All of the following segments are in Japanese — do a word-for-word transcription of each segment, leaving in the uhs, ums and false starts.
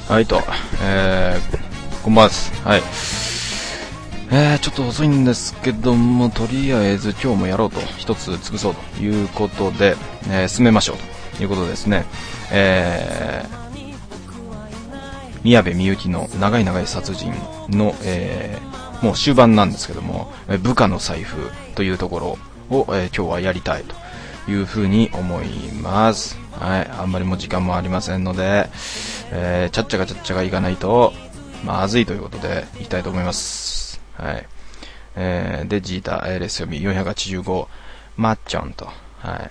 はいと、えー、こんばんはです。はい。えー、ちょっと遅いんですけども、とりあえず今日もやろうと、一つ潰そうということで、えー、進めましょうということですね。えー、宮部みゆきの長い長い殺人の、えー、もう終盤なんですけども、部下の財布というところを、えー、今日はやりたいというふうに思います。はい、あんまりもう時間もありませんので、えー、ちゃっちゃかちゃっちゃかいかないとまずいということでいきたいと思います。はい。えー、でジータ、えー、レス読みよんひゃくはちじゅうごマッチョンと、はい、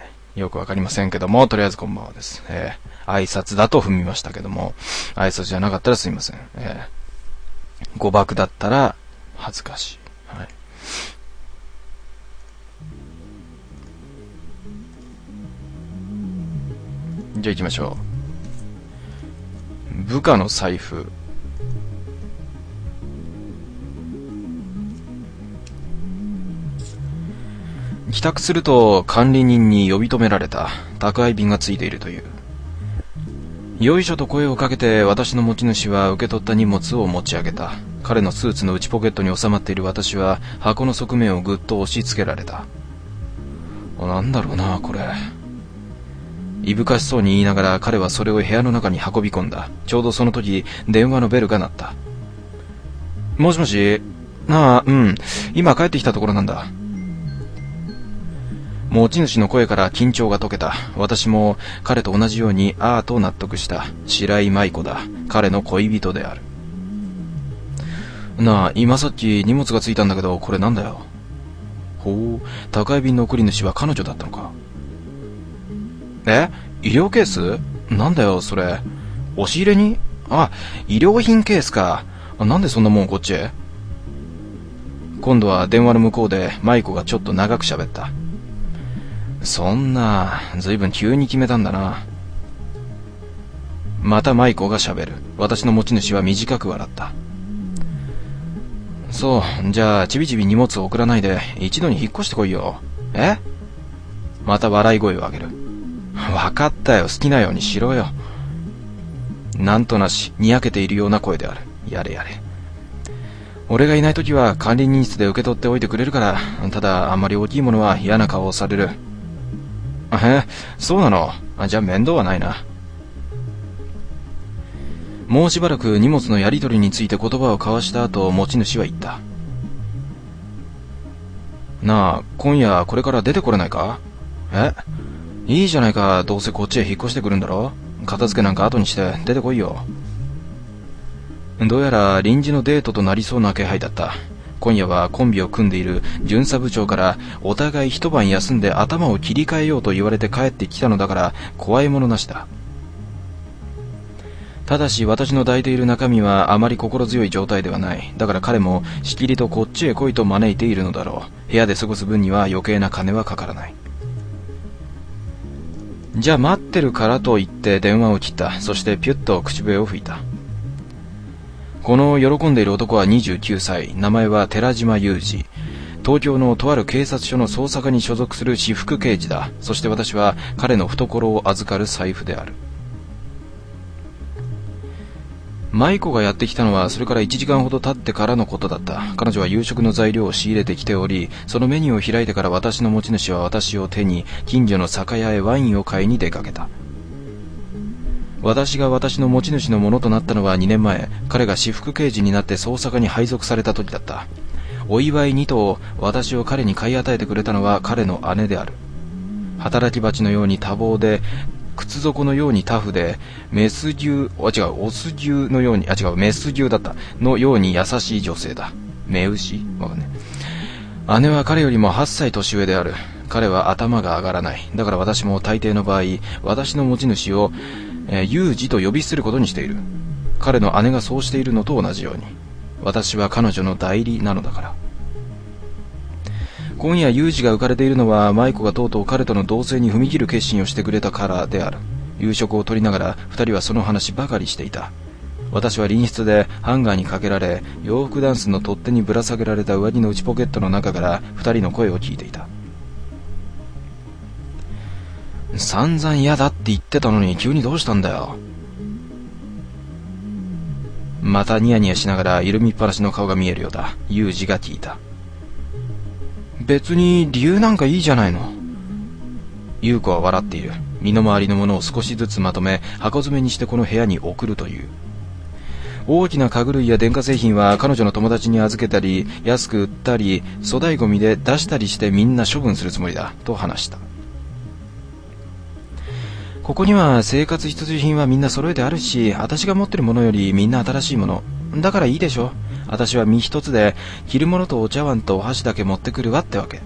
よくわかりませんけども、とりあえずこんばんはです。えー、挨拶だと踏みましたけども、挨拶じゃなかったらすいません。えー、誤爆だったら恥ずかしい。はい。じゃあ行きましょう。部下の財布。帰宅すると管理人に呼び止められた。宅配便がついているという。よいしょと声をかけて、私の持ち主は受け取った荷物を持ち上げた。彼のスーツの内ポケットに収まっている私は箱の側面をぐっと押し付けられた。なんだろうなこれ。いぶかしそうに言いながら彼はそれを部屋の中に運び込んだ。ちょうどその時電話のベルが鳴った。もしもし。ああ、うん今帰ってきたところなんだ。持ち主の声から緊張が解けた。私も彼と同じようにああと納得した。白井舞子だ。彼の恋人である。なあ、今さっき荷物がついたんだけどこれなんだよ。ほう、宅配便の送り主は彼女だったのか。え、医療ケース？なんだよそれ。押し入れに？あ、医療品ケースか。なんでそんなもんこっちへ？今度は電話の向こうで舞子がちょっと長く喋った。そんな、ずいぶん急に決めたんだな。また舞子が喋る。私の持ち主は短く笑った。そう、じゃあちびちび荷物を送らないで一度に引っ越してこいよ。え？また笑い声を上げる。わかったよ、好きなようにしろよ。なんとなしにやけているような声である。やれやれ。俺がいないときは管理人室で受け取っておいてくれるから。ただあんまり大きいものは嫌な顔をされる。え、そうなの？じゃあ面倒はないな。もうしばらく荷物のやり取りについて言葉を交わした後、持ち主は言った。なあ、今夜これから出てこれないか？え？いいじゃないか、どうせこっちへ引っ越してくるんだろ。片付けなんか後にして出てこいよ。どうやら臨時のデートとなりそうな気配だった。今夜はコンビを組んでいる巡査部長からお互い一晩休んで頭を切り替えようと言われて帰ってきたのだから怖いものなしだ。ただし私の抱いている中身はあまり心強い状態ではない。だから彼もしきりとこっちへ来いと招いているのだろう。部屋で過ごす分には余計な金はかからない。じゃあ待ってるからと言って電話を切った。そしてピュッと口笛を吹いた。この喜んでいる男はにじゅうきゅうさい。名前は寺島裕二。東京のとある警察署の捜査課に所属する私服刑事だ。そして私は彼の懐を預かる財布である。舞子がやってきたのはそれからいちじかんほど経ってからのことだった。彼女は夕食の材料を仕入れてきており、そのメニューを開いてから私の持ち主は私を手に近所の酒屋へワインを買いに出かけた。私が私の持ち主のものとなったのはにねんまえ。彼が私服刑事になって捜査課に配属された時だった。お祝いにと私を彼に買い与えてくれたのは彼の姉である。働き蜂のように多忙で、靴底のようにタフで、メス牛、あ、違う、オス牛のように、あ、違う、メス牛だった、のように優しい女性だ。目牛？わかんね。姉は彼よりもはっさい年上である。彼は頭が上がらない。だから私も大抵の場合、私の持ち主を、えー、ユージと呼び捨てることにしている。彼の姉がそうしているのと同じように。私は彼女の代理なのだから。今夜ユージが浮かれているのは舞子がとうとう彼との同棲に踏み切る決心をしてくれたからである。夕食をとりながら二人はその話ばかりしていた。私は隣室でハンガーにかけられ、洋服ダンスの取っ手にぶら下げられた上着の内ポケットの中から二人の声を聞いていた。散々嫌だって言ってたのに急にどうしたんだよ。 またニヤニヤしながら緩みっぱなしの顔が見えるようだ。ユージが聞いた。別に理由なんかいいじゃないの。優子は笑っている。身の回りのものを少しずつまとめ箱詰めにしてこの部屋に送るという。大きな家具類や電化製品は彼女の友達に預けたり安く売ったり粗大ゴミで出したりしてみんな処分するつもりだと話した。ここには生活必需品はみんな揃えてあるし、私が持ってるものよりみんな新しいものだからいいでしょ。私は身一つで着るものとお茶碗とお箸だけ持ってくるわってわけ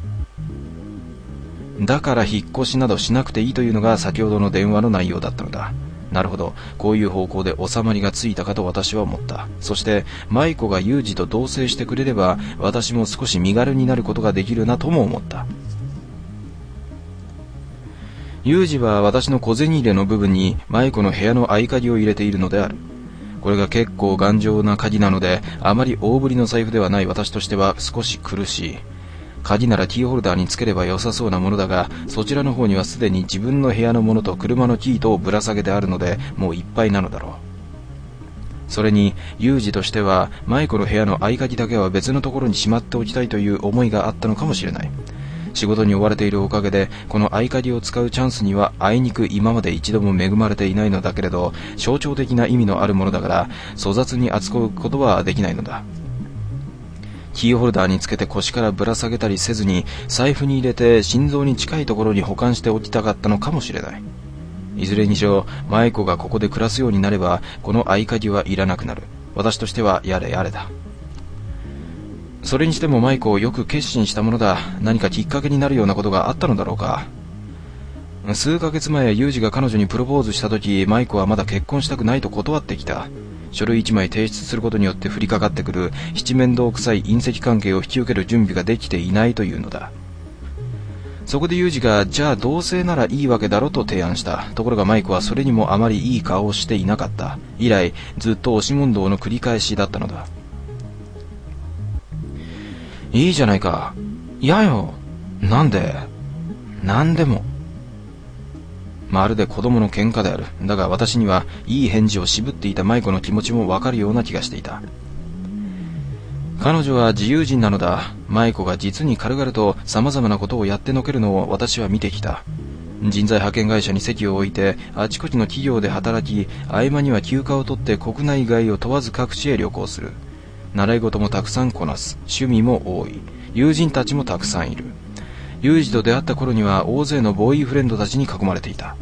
だから、引っ越しなどしなくていいというのが先ほどの電話の内容だったのだ。なるほど、こういう方向で収まりがついたかと私は思った。そして舞子がユージと同棲してくれれば私も少し身軽になることができるなとも思った。ユージは私の小銭入れの部分に舞子の部屋の合鍵を入れているのである。これが結構頑丈な鍵なので、あまり大ぶりの財布ではない私としては少し苦しい。鍵ならキーホルダーにつければ良さそうなものだが、そちらの方にはすでに自分の部屋のものと車のキーとぶら下げてあるので、もういっぱいなのだろう。それにユージとしては舞子の部屋の合鍵だけは別のところにしまっておきたいという思いがあったのかもしれない。仕事に追われているおかげでこの合鍵を使うチャンスにはあいにく今まで一度も恵まれていないのだけれど、象徴的な意味のあるものだから粗雑に扱うことはできないのだ。キーホルダーにつけて腰からぶら下げたりせずに財布に入れて心臓に近いところに保管しておきたかったのかもしれない。いずれにしろ舞子がここで暮らすようになればこの合鍵はいらなくなる。私としてはやれやれだ。それにしても舞子をよく決心したものだ。何かきっかけになるようなことがあったのだろうか。数ヶ月前ユージが彼女にプロポーズした時、舞子はまだ結婚したくないと断ってきた。書類一枚提出することによって降りかかってくる七面倒くさい隕石関係を引き受ける準備ができていないというのだ。そこでユージがじゃあ同棲ならいいわけだろと提案した。ところが舞子はそれにもあまりいい顔をしていなかった。以来ずっと押し問答の繰り返しだったのだ。いいじゃないか。いやよ。なんでなんでも。まるで子供の喧嘩である。だが私にはいい返事を渋っていた舞子の気持ちもわかるような気がしていた。彼女は自由人なのだ。舞子が実に軽々と様々なことをやってのけるのを私は見てきた。人材派遣会社に籍を置いてあちこちの企業で働き、合間には休暇を取って国内外を問わず各地へ旅行する。習い事もたくさんこなす。趣味も多い。友人たちもたくさんいる。ユージと出会った頃には大勢のボーイフレンドたちに囲まれていた。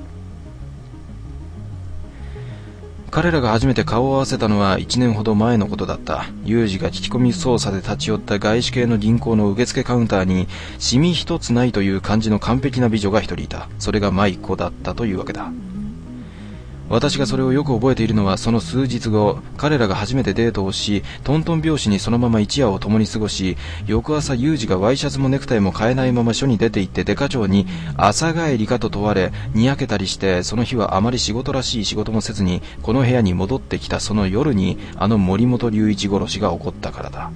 彼らが初めて顔を合わせたのは一年ほど前のことだった。ユージが聞き込み捜査で立ち寄った外資系の銀行の受付カウンターにシミ一つないという感じの完璧な美女が一人いた。それが舞子だったというわけだ。私がそれをよく覚えているのはその数日後、彼らが初めてデートをし、トントン拍子にそのまま一夜を共に過ごし、翌朝ユージがワイシャツもネクタイも買えないまま署に出て行ってデカ長に朝帰りかと問われ、にやけたりして、その日はあまり仕事らしい仕事もせずにこの部屋に戻ってきたその夜にあの森本龍一殺しが起こったからだ。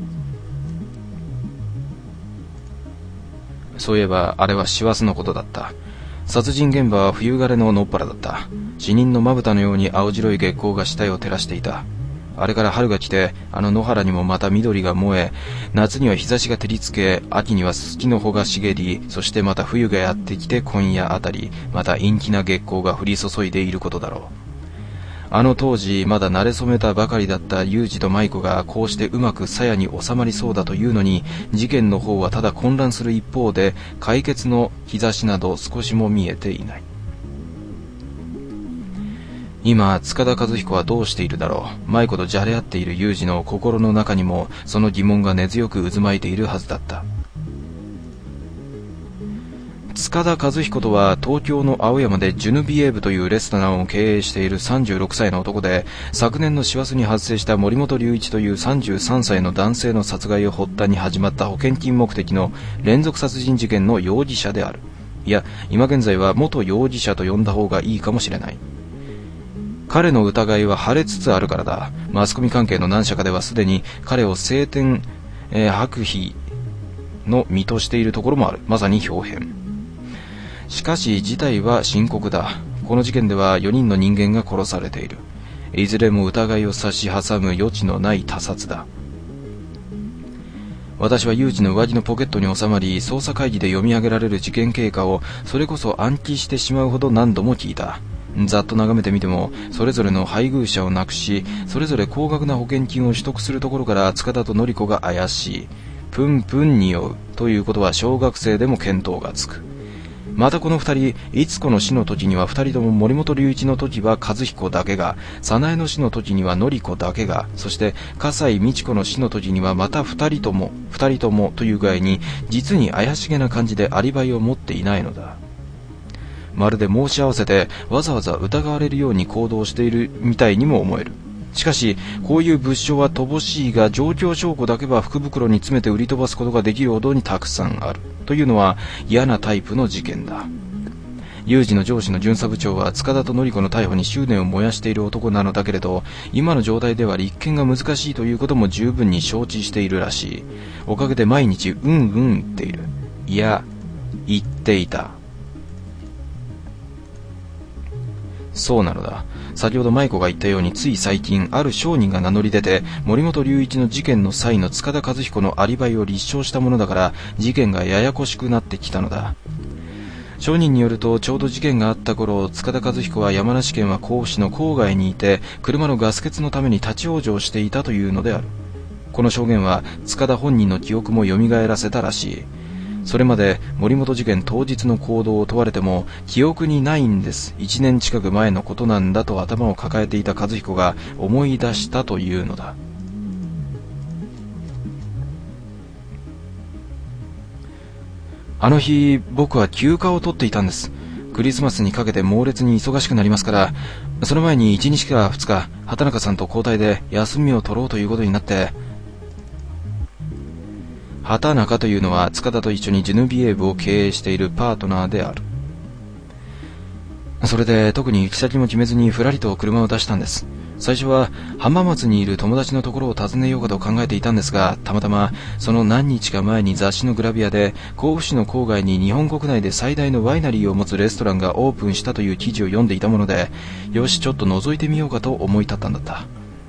そういえばあれは師走のことだった。殺人現場は冬枯れの野っ原だった。死人のまぶたのように青白い月光が死体を照らしていた。あれから春が来て、あの野原にもまた緑が燃え、夏には日差しが照りつけ、秋にはススキの穂が茂り、そしてまた冬がやってきて今夜あたり、また陰気な月光が降り注いでいることだろう。あの当時まだ慣れ初めたばかりだったユージと舞子がこうしてうまく鞘に収まりそうだというのに、事件の方はただ混乱する一方で解決の兆しなど少しも見えていない。今塚田和彦はどうしているだろう。舞子とじゃれ合っているユージの心の中にもその疑問が根強く渦巻いているはずだった。塚田和彦とは東京の青山でジュヌビエーブというレストランを経営しているさんじゅうろくさいの男で、昨年の師走に発生した森本龍一というさんじゅうさんさいの男性の殺害を発端に始まった保険金目的の連続殺人事件の容疑者である。いや、今現在は元容疑者と呼んだ方がいいかもしれない。彼の疑いは晴れつつあるからだ。マスコミ関係の何社かではすでに彼を青天、えー、白皮の身としているところもある。まさに表変。しかし事態は深刻だ。この事件ではよにんの人間が殺されている。 いずれも疑いを差し挟む余地のない他殺だ。私は有事の上着のポケットに収まり、捜査会議で読み上げられる事件経過をそれこそ暗記してしまうほど何度も聞いた。ざっと眺めてみても、それぞれの配偶者を亡くし、それぞれ高額な保険金を取得するところから塚田と典子が怪しい。プンプン匂うということは小学生でも見当がつく。またこの二人、逸子の死の時には二人とも森本龍一の時は和彦だけが、早苗の死の時には典子だけが、そして笠井美智子の死の時にはまた二人とも、二人ともという具合に、実に怪しげな感じでアリバイを持っていないのだ。まるで申し合わせてわざわざ疑われるように行動しているみたいにも思える。しかしこういう物証は乏しいが、状況証拠だけは福袋に詰めて売り飛ばすことができるほどにたくさんあるというのは嫌なタイプの事件だ。有事の上司の巡査部長は塚田と典子の逮捕に執念を燃やしている男なのだけれど、今の状態では立件が難しいということも十分に承知しているらしい。おかげで毎日うんうん言っている。いや言っていた。そうなのだ。先ほど舞子が言ったように、つい最近ある商人が名乗り出て森本龍一の事件の際の塚田和彦のアリバイを立証したものだから、事件がややこしくなってきたのだ。商人によると、ちょうど事件があった頃、塚田和彦は山梨県は甲府市の郊外にいて、車のガス欠のために立ち往生していたというのである。この証言は塚田本人の記憶も蘇らせたらしい。それまで森本事件当日の行動を問われても、記憶にないんです、一年近く前のことなんだと頭を抱えていた和彦が思い出したというのだ。あの日僕は休暇を取っていたんです。クリスマスにかけて猛烈に忙しくなりますから、その前にいちにちからふつか畑中さんと交代で休みを取ろうということになって。畑中というのは塚田と一緒にジェヌビエーブを経営しているパートナーである。それで特に行き先も決めずにふらりと車を出したんです。最初は浜松にいる友達のところを訪ねようかと考えていたんですが、たまたまその何日か前に雑誌のグラビアで甲府市の郊外に日本国内で最大のワイナリーを持つレストランがオープンしたという記事を読んでいたもので、よしちょっと覗いてみようかと思い立ったんだった。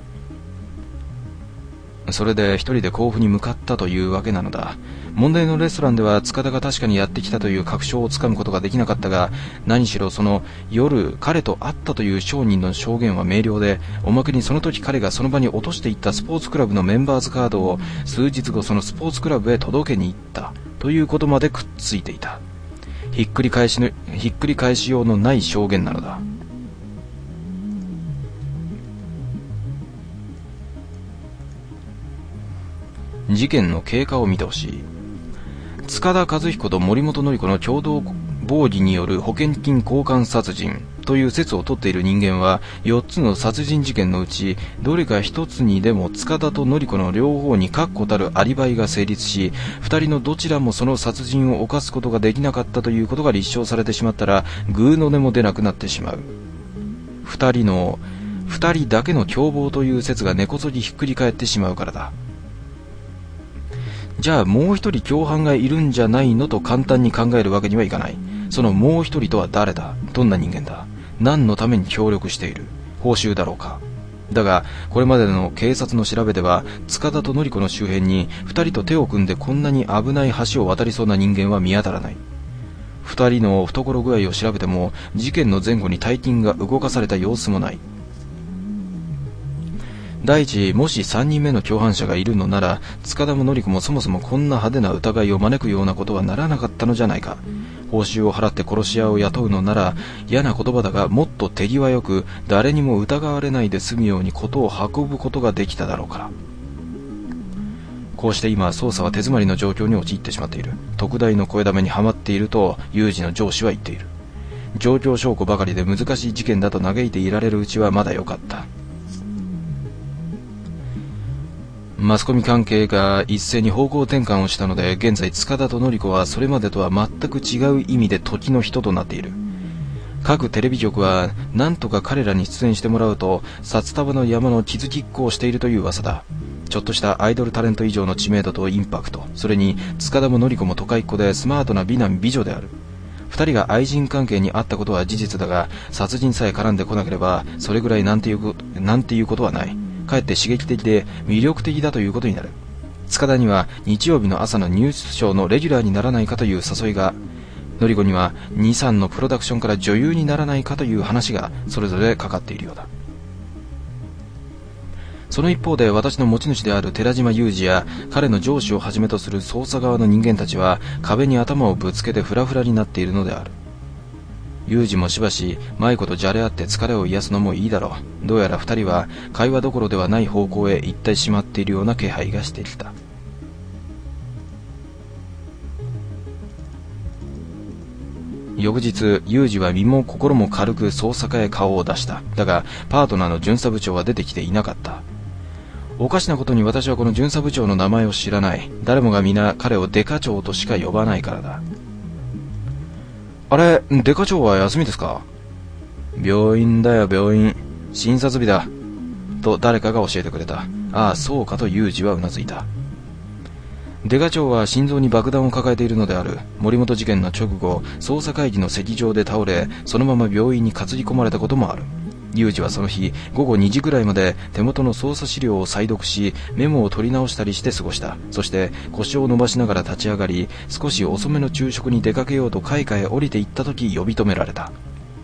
それで一人で甲府に向かったというわけなのだ。問題のレストランでは塚田が確かにやってきたという確証をつかむことができなかったが、何しろその夜彼と会ったという商人の証言は明瞭で、おまけにその時彼がその場に落としていったスポーツクラブのメンバーズカードを数日後そのスポーツクラブへ届けに行ったということまでくっついていた。ひっくり返しのひっくり返しようのない証言なのだ。事件の経過を見てほしい。塚田和彦と森本典子の共同謀議による保険金交換殺人という説を取っている人間は、よっつの殺人事件のうちどれか一つにでも塚田と典子の両方に確固たるアリバイが成立し、二人のどちらもその殺人を犯すことができなかったということが立証されてしまったら、グーの音も出なくなってしまう。二人の二人だけの共謀という説が根こそぎひっくり返ってしまうからだ。じゃあもう一人共犯がいるんじゃないのと簡単に考えるわけにはいかない。そのもう一人とは誰だ、どんな人間だ、何のために協力している、報酬だろうか。だがこれまでの警察の調べでは、塚田と典子の周辺に二人と手を組んでこんなに危ない橋を渡りそうな人間は見当たらない。二人の懐具合を調べても、事件の前後に大金が動かされた様子もない。第一、もし三人目の共犯者がいるのなら、塚田も典子もそもそもこんな派手な疑いを招くようなことはならなかったのじゃないか。報酬を払って殺し屋を雇うのなら、嫌な言葉だがもっと手際よく、誰にも疑われないで済むようにことを運ぶことができただろうから。こうして今捜査は手詰まりの状況に陥ってしまっている。特大の声だめにはまっていると有事の上司は言っている。状況証拠ばかりで難しい事件だと嘆いていられるうちはまだよかった。マスコミ関係が一斉に方向転換をしたので、現在塚田と典子はそれまでとは全く違う意味で時の人となっている。各テレビ局は何とか彼らに出演してもらうと札束の山の傷きっこをしているという噂だ。ちょっとしたアイドルタレント以上の知名度とインパクト、それに塚田も典子も都会っ子でスマートな美男美女である。 二人が愛人関係にあったことは事実だが、殺人さえ絡んでこなければそれぐらいなんていうこと、なんていうことはない。かえって刺激的で魅力的だということになる。塚田には日曜日の朝のニュースショーのレギュラーにならないかという誘いが、のりこにはにさんのプロダクションから女優にならないかという話がそれぞれかかっているようだ。その一方で、私の持ち主である寺島雄二や彼の上司をはじめとする捜査側の人間たちは壁に頭をぶつけてフラフラになっているのである。雄二もしばし舞子とじゃれ合って疲れを癒すのもいいだろう。どうやら二人は会話どころではない方向へ行ってしまっているような気配がしてきた。翌日、雄二は身も心も軽く捜査課へ顔を出した。だがパートナーの巡査部長は出てきていなかった。おかしなことに私はこの巡査部長の名前を知らない。誰もが皆彼をデカ長としか呼ばないからだ。あれ、デカ長は休みですか？病院だよ、病院。診察日だ。と誰かが教えてくれた。ああ、そうかと雄二はうなずいた。デカ長は心臓に爆弾を抱えているのである。森本事件の直後、捜査会議の席上で倒れ、そのまま病院に担ぎ込まれたこともある。雄二はその日午後にじぐらいまで手元の捜査資料を再読し、メモを取り直したりして過ごした。そして腰を伸ばしながら立ち上がり、少し遅めの昼食に出かけようと階下へ降りていった時、呼び止められた。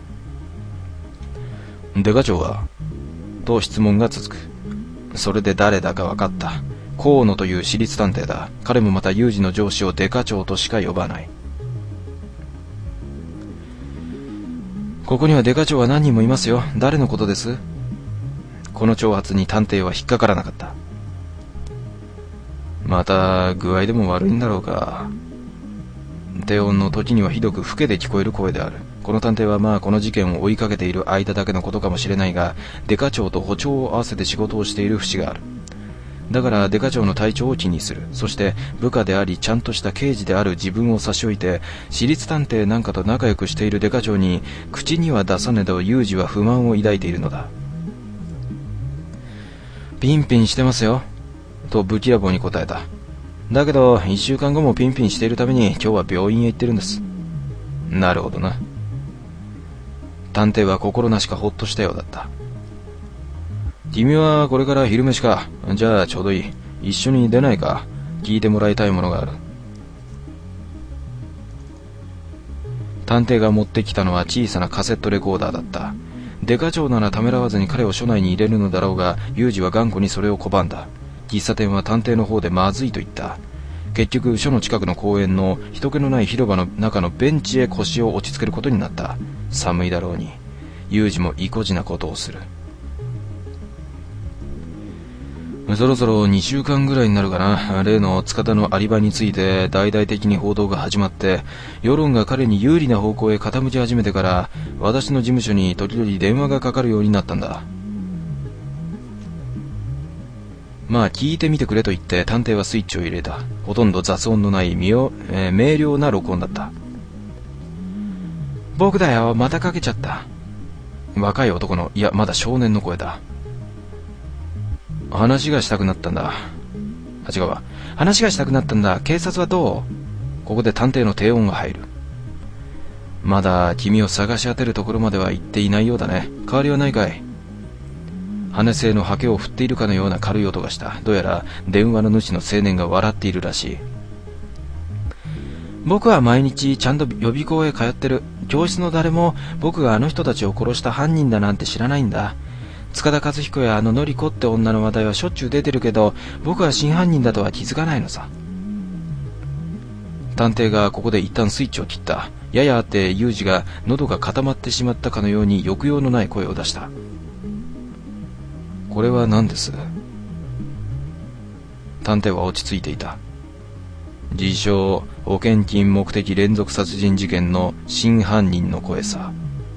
デカ長は？と質問が続く。それで誰だか分かった。河野という私立探偵だ。彼もまた雄二の上司をデカ長としか呼ばない。ここにはデカ長は何人もいますよ。誰のことです？この挑発に探偵は引っかからなかった。また具合でも悪いんだろうか。低音の時にはひどく老けで聞こえる声である。この探偵はまあこの事件を追いかけている間だけのことかもしれないが、デカ長と歩調を合わせて仕事をしている節がある。だからデカ長の体調を気にする。そして部下でありちゃんとした刑事である自分を差し置いて、私立探偵なんかと仲良くしているデカ長に口には出さねど雄二は不満を抱いているのだ。ピンピンしてますよ、とぶきらぼうに答えた。だけど一週間後もピンピンしているために今日は病院へ行ってるんです。なるほどな。探偵は心なしかほっとしたようだった。君はこれから昼飯か。じゃあちょうどいい。一緒に出ないか。聞いてもらいたいものがある。探偵が持ってきたのは小さなカセットレコーダーだった。デカ長ならためらわずに彼を署内に入れるのだろうが、雄二は頑固にそれを拒んだ。喫茶店は探偵の方でまずいと言った。結局署の近くの公園の人気のない広場の中のベンチへ腰を落ち着けることになった。寒いだろうに雄二も意固地なことをする。そろそろにしゅうかんぐらいになるかな。例の塚田のアリバイについて大々的に報道が始まって、世論が彼に有利な方向へ傾き始めてから、私の事務所に時々電話がかかるようになったんだ。まあ聞いてみてくれと言って探偵はスイッチを入れた。ほとんど雑音のないみよ、えー、明瞭な録音だった。僕だよ、またかけちゃった。若い男の、いやまだ少年の声だ。話がしたくなったんだ。あ、違うわ。話がしたくなったんだ。警察はどう？ここで探偵の低音が入る。まだ君を探し当てるところまでは行っていないようだね。変わりはないかい？羽製のハケを振っているかのような軽い音がした。どうやら電話の主の青年が笑っているらしい。僕は毎日ちゃんと予備校へ通ってる。教室の誰も僕があの人たちを殺した犯人だなんて知らないんだ。塚田和彦やあののりこって女の話題はしょっちゅう出てるけど、僕は真犯人だとは気づかないのさ。探偵がここで一旦スイッチを切った。ややあって雄二が喉が固まってしまったかのように抑揚のない声を出した。これは何です？探偵は落ち着いていた。自称保険金目的連続殺人事件の真犯人の声さ。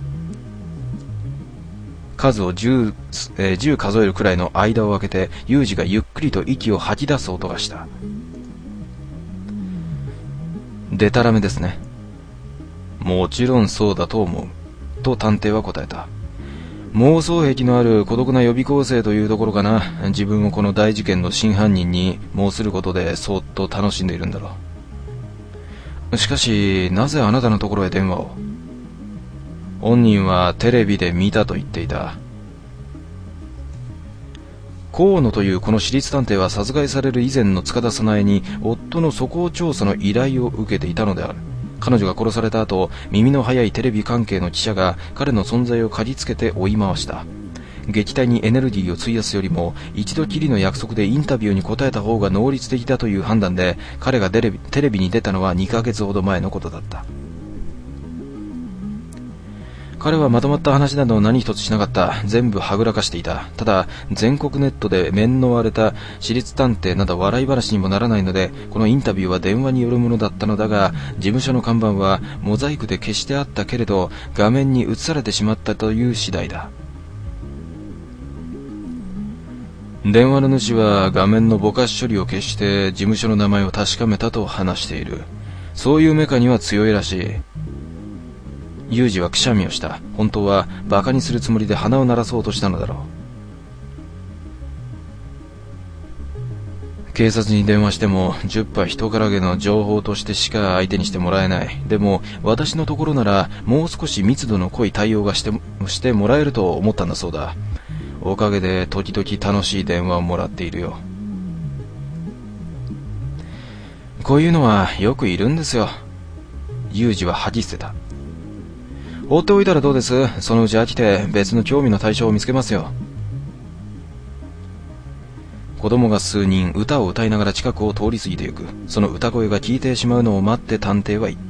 数を 10, えー、じゅう数えるくらいの間を空けて雄二がゆっくりと息を吐き出す音がした。でたらめですね。もちろんそうだと思う、と探偵は答えた。妄想癖のある孤独な予備校生というところかな。自分をこの大事件の真犯人に申することでそーっと楽しんでいるんだろしかし、なぜあなたのところへ電話を？本人はテレビで見たと言っていた。河野というこの私立探偵は殺害される以前の塚田早苗に夫の素行調査の依頼を受けていたのである。彼女が殺された後、耳の速いテレビ関係の記者が彼の存在を嗅ぎつけて追い回した。撃退にエネルギーを費やすよりも一度きりの約束でインタビューに答えた方が能率的だという判断で、彼がテレビ、テレビに出たのはにかげつほど前のことだった。彼はまとまった話など何一つしなかった。全部はぐらかしていた。ただ、全国ネットで面の割れた私立探偵など笑い話にもならないので、このインタビューは電話によるものだったのだが、事務所の看板はモザイクで消してあったけれど、画面に映されてしまったという次第だ。電話の主は画面のぼかし処理を消して事務所の名前を確かめたと話している。そういうメカには強いらしい。ユージはくしゃみをした。本当はバカにするつもりで鼻を鳴らそうとしたのだろう。警察に電話してもじゅっぱい人からげの情報としてしか相手にしてもらえない。でも私のところならもう少し密度の濃い対応がして、してもらえると思ったんだそうだ。おかげで時々楽しい電話をもらっているよ。こういうのはよくいるんですよ。ユージは恥じ捨てた。放っておいたらどうです？そのうち飽きて別の興味の対象を見つけますよ。子供が数人歌を歌いながら近くを通り過ぎてゆく。その歌声が聞いてしまうのを待って探偵は言った。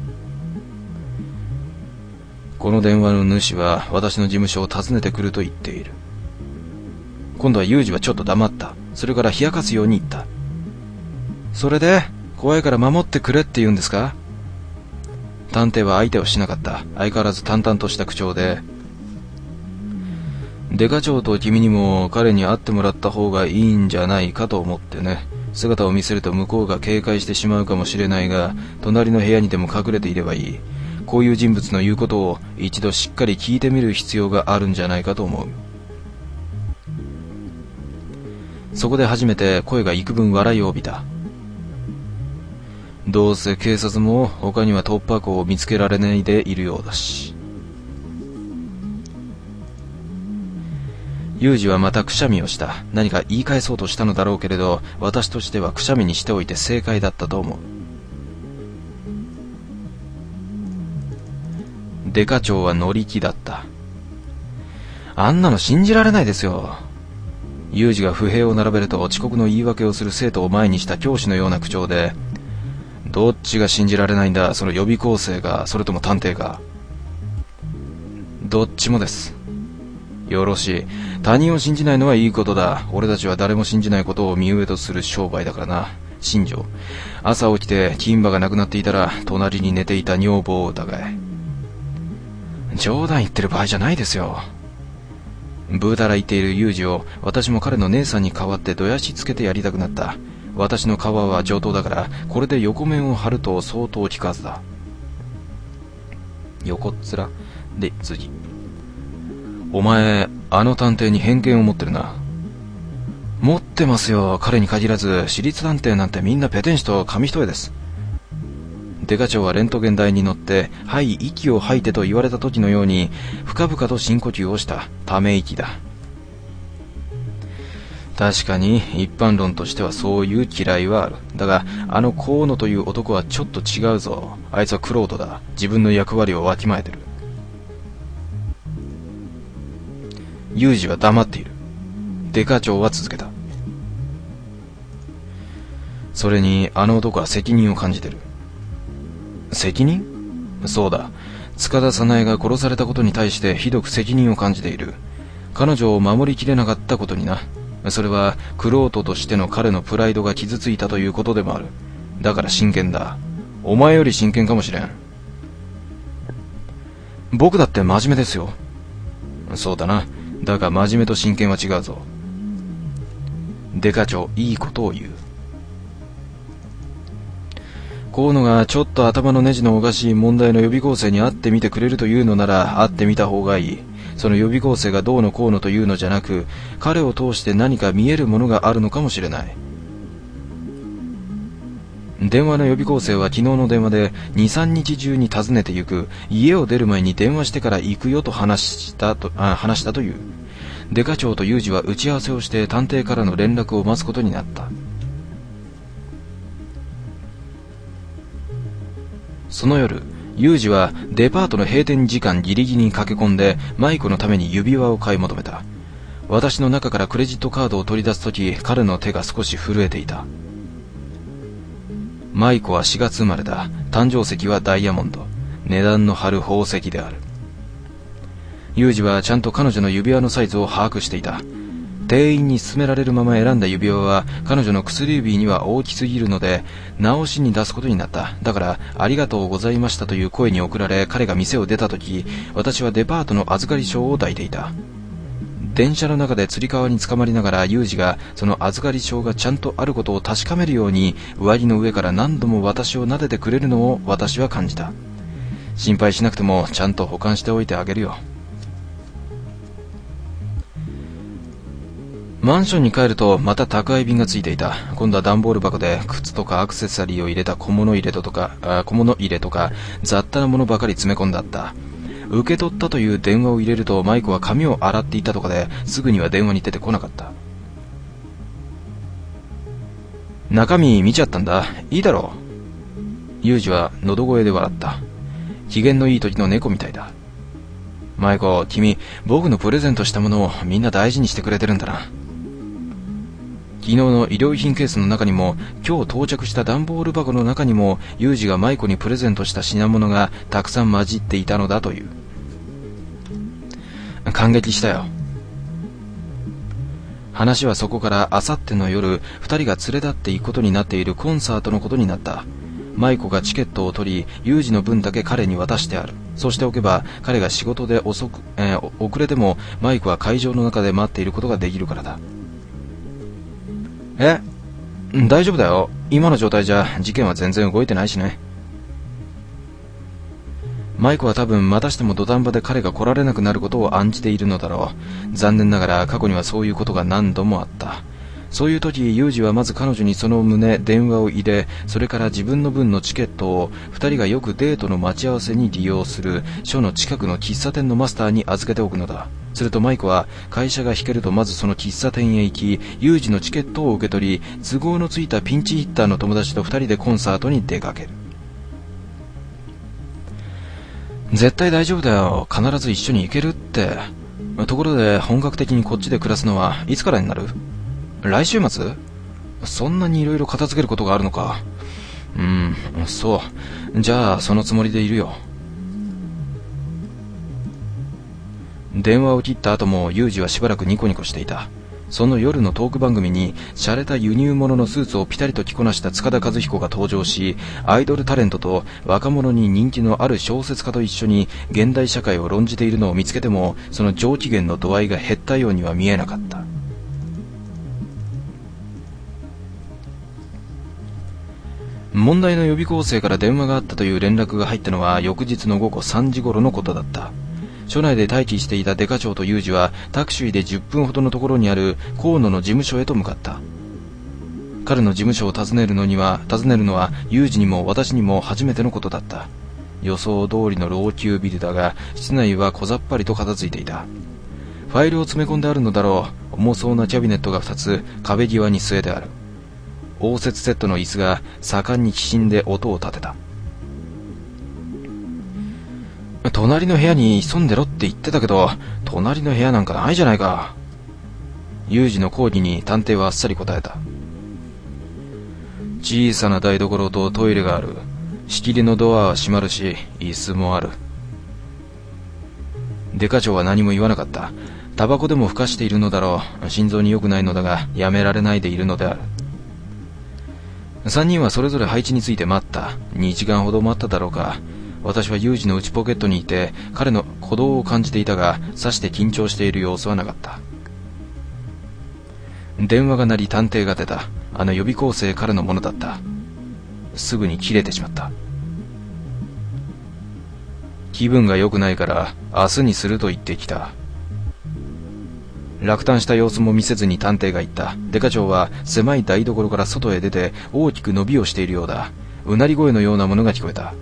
この電話の主は私の事務所を訪ねてくると言っている。今度はユージはちょっと黙った。それから冷やかすように言った。それで怖いから守ってくれって言うんですか？探偵は相手をしなかった。相変わらず淡々とした口調で、デカ長と君にも彼に会ってもらった方がいいんじゃないかと思ってね。姿を見せると向こうが警戒してしまうかもしれないが、隣の部屋にでも隠れていればいい。こういう人物の言うことを一度しっかり聞いてみる必要があるんじゃないかと思う。そこで初めて声が幾分笑いを帯びた。どうせ警察も他には突破口を見つけられないでいるようだし。ユージはまたくしゃみをした。何か言い返そうとしたのだろうけれど、私としてはくしゃみにしておいて正解だったと思う。デカ長は乗り気だった。あんなの信じられないですよ。ユージが不平を並べると遅刻の言い訳をする生徒を前にした教師のような口調で、どっちが信じられないんだ、その予備校生が、それとも探偵か。どっちもです。よろしい。他人を信じないのはいいことだ。俺たちは誰も信じないことを身上とする商売だからな。新庄。朝起きて金歯がなくなっていたら、隣に寝ていた女房を疑え。冗談言ってる場合じゃないですよ。ブータラ言っているユージを、私も彼の姉さんに代わってどやしつけてやりたくなった。私の皮は上等だから、これで横面を張ると相当効かずだ。横っ面で次。お前、あの探偵に偏見を持ってるな。持ってますよ。彼に限らず、私立探偵なんてみんなペテン師と紙一重です。デカ長はレントゲン台に乗って、はい、息を吐いてと言われた時のように、深々と深呼吸をした。ため息だ。確かに一般論としてはそういう嫌いはある。だがあの河野という男はちょっと違うぞ。あいつは玄人だ。自分の役割をわきまえてる。ユージは黙っている。デカ長は続けた。それにあの男は責任を感じてる。責任？そうだ。塚田早苗が殺されたことに対してひどく責任を感じている。彼女を守りきれなかったことにな。それは玄人としての彼のプライドが傷ついたということでもある。だから真剣だ。お前より真剣かもしれん。僕だって真面目ですよ。そうだな。だが真面目と真剣は違うぞ。デカ長、いいことを言う。河野がちょっと頭のネジのおかしい問題の予備校生に会ってみてくれるというのなら会ってみた方がいい。その予備校生がどうのこうのというのじゃなく、彼を通して何か見えるものがあるのかもしれない。 電話の予備校生は昨日の電話でに、さんにち中に訪ねて行く、家を出る前に電話してから行くよと話したと、あ、話したという。デカ長とユージは打ち合わせをして探偵からの連絡を待つことになった。その夜、ユージはデパートの閉店時間ギリギリに駆け込んで舞子のために指輪を買い求めた。私の中からクレジットカードを取り出すとき、彼の手が少し震えていた。舞子はしがつ生まれだ。誕生石はダイヤモンド。値段の張る宝石である。ユージはちゃんと彼女の指輪のサイズを把握していた。店員に勧められるまま選んだ指輪は彼女の薬指には大きすぎるので直しに出すことになった。だからありがとうございましたという声に送られ、彼が店を出た時、私はデパートの預かり証を抱いていた。電車の中でつり革につかまりながらユージがその預かり証がちゃんとあることを確かめるように上着の上から何度も私を撫でてくれるのを私は感じた。心配しなくてもちゃんと保管しておいてあげるよ。マンションに帰るとまた宅配便がついていた。今度は段ボール箱で靴とかアクセサリーを入れた小物入れとか、あ、小物入れとか雑多なものばかり詰め込んであった。受け取ったという電話を入れるとマイコは髪を洗っていたとかですぐには電話に出てこなかった。中身見ちゃったんだ。いいだろう。ユージは喉声で笑った。機嫌のいい時の猫みたいだ。マイコ、君、僕のプレゼントしたものをみんな大事にしてくれてるんだな。昨日の医療品ケースの中にも、今日到着した段ボール箱の中にも、ユージがマイコにプレゼントした品物がたくさん混じっていたのだという。感激したよ。話はそこからあさっての夜、二人が連れ立っていくことになっているコンサートのことになった。マイコがチケットを取り、ユージの分だけ彼に渡してある。そうしておけば、彼が仕事で遅く、えー、遅れても、マイコは会場の中で待っていることができるからだ。え？大丈夫だよ。今の状態じゃ事件は全然動いてないしね。マイコは多分またしても土壇場で彼が来られなくなることを案じているのだろう。残念ながら過去にはそういうことが何度もあった。そういう時、ユージはまず彼女にその旨電話を入れ、それから自分の分のチケットを二人がよくデートの待ち合わせに利用する署の近くの喫茶店のマスターに預けておくのだ。するとマイコは会社が引けるとまずその喫茶店へ行き、ユージのチケットを受け取り、都合のついたピンチヒッターの友達と二人でコンサートに出かける。絶対大丈夫だよ。必ず一緒に行けるって。ところで本格的にこっちで暮らすのはいつからになる？来週末？そんなにいろいろ片付けることがあるのか。うん、そう。じゃあそのつもりでいるよ。電話を切った後もユージはしばらくニコニコしていた。その夜のトーク番組に洒落た輸入物のスーツをピタリと着こなした塚田和彦が登場し、アイドルタレントと若者に人気のある小説家と一緒に現代社会を論じているのを見つけても、その上機嫌の度合いが減ったようには見えなかった。問題の予備校生から電話があったという連絡が入ったのは翌日の午後さんじ頃のことだった。署内で待機していたデカ長とユージはタクシーでじゅっぷんほどのところにある河野の事務所へと向かった。彼の事務所を訪ねるのには訪ねるのはユージにも私にも初めてのことだった。予想通りの老朽ビルだが、室内は小ざっぱりと片付いていた。ファイルを詰め込んであるのだろう。重そうなキャビネットがふたつ壁際に据えてある。応接セットの椅子が盛んにきしんで音を立てた。隣の部屋に潜んでろって言ってたけど、隣の部屋なんかないじゃないか。ユージの抗議に探偵はあっさり答えた。小さな台所とトイレがある。仕切りのドアは閉まるし、椅子もある。デカ長は何も言わなかった。タバコでもふかしているのだろう。心臓に良くないのだが、やめられないでいるのである。三人はそれぞれ配置について待った。二時間ほど待っただろうか。私はユージの内ポケットにいて、彼の鼓動を感じていたが、さして緊張している様子はなかった。電話が鳴り探偵が出た。あの予備校生からのものだった。すぐに切れてしまった。気分が良くないから明日にすると言ってきた。落胆した様子も見せずに探偵が言った。デカ長は狭い台所から外へ出て大きく伸びをしているようだ。 うなり声のようなものが聞こえた。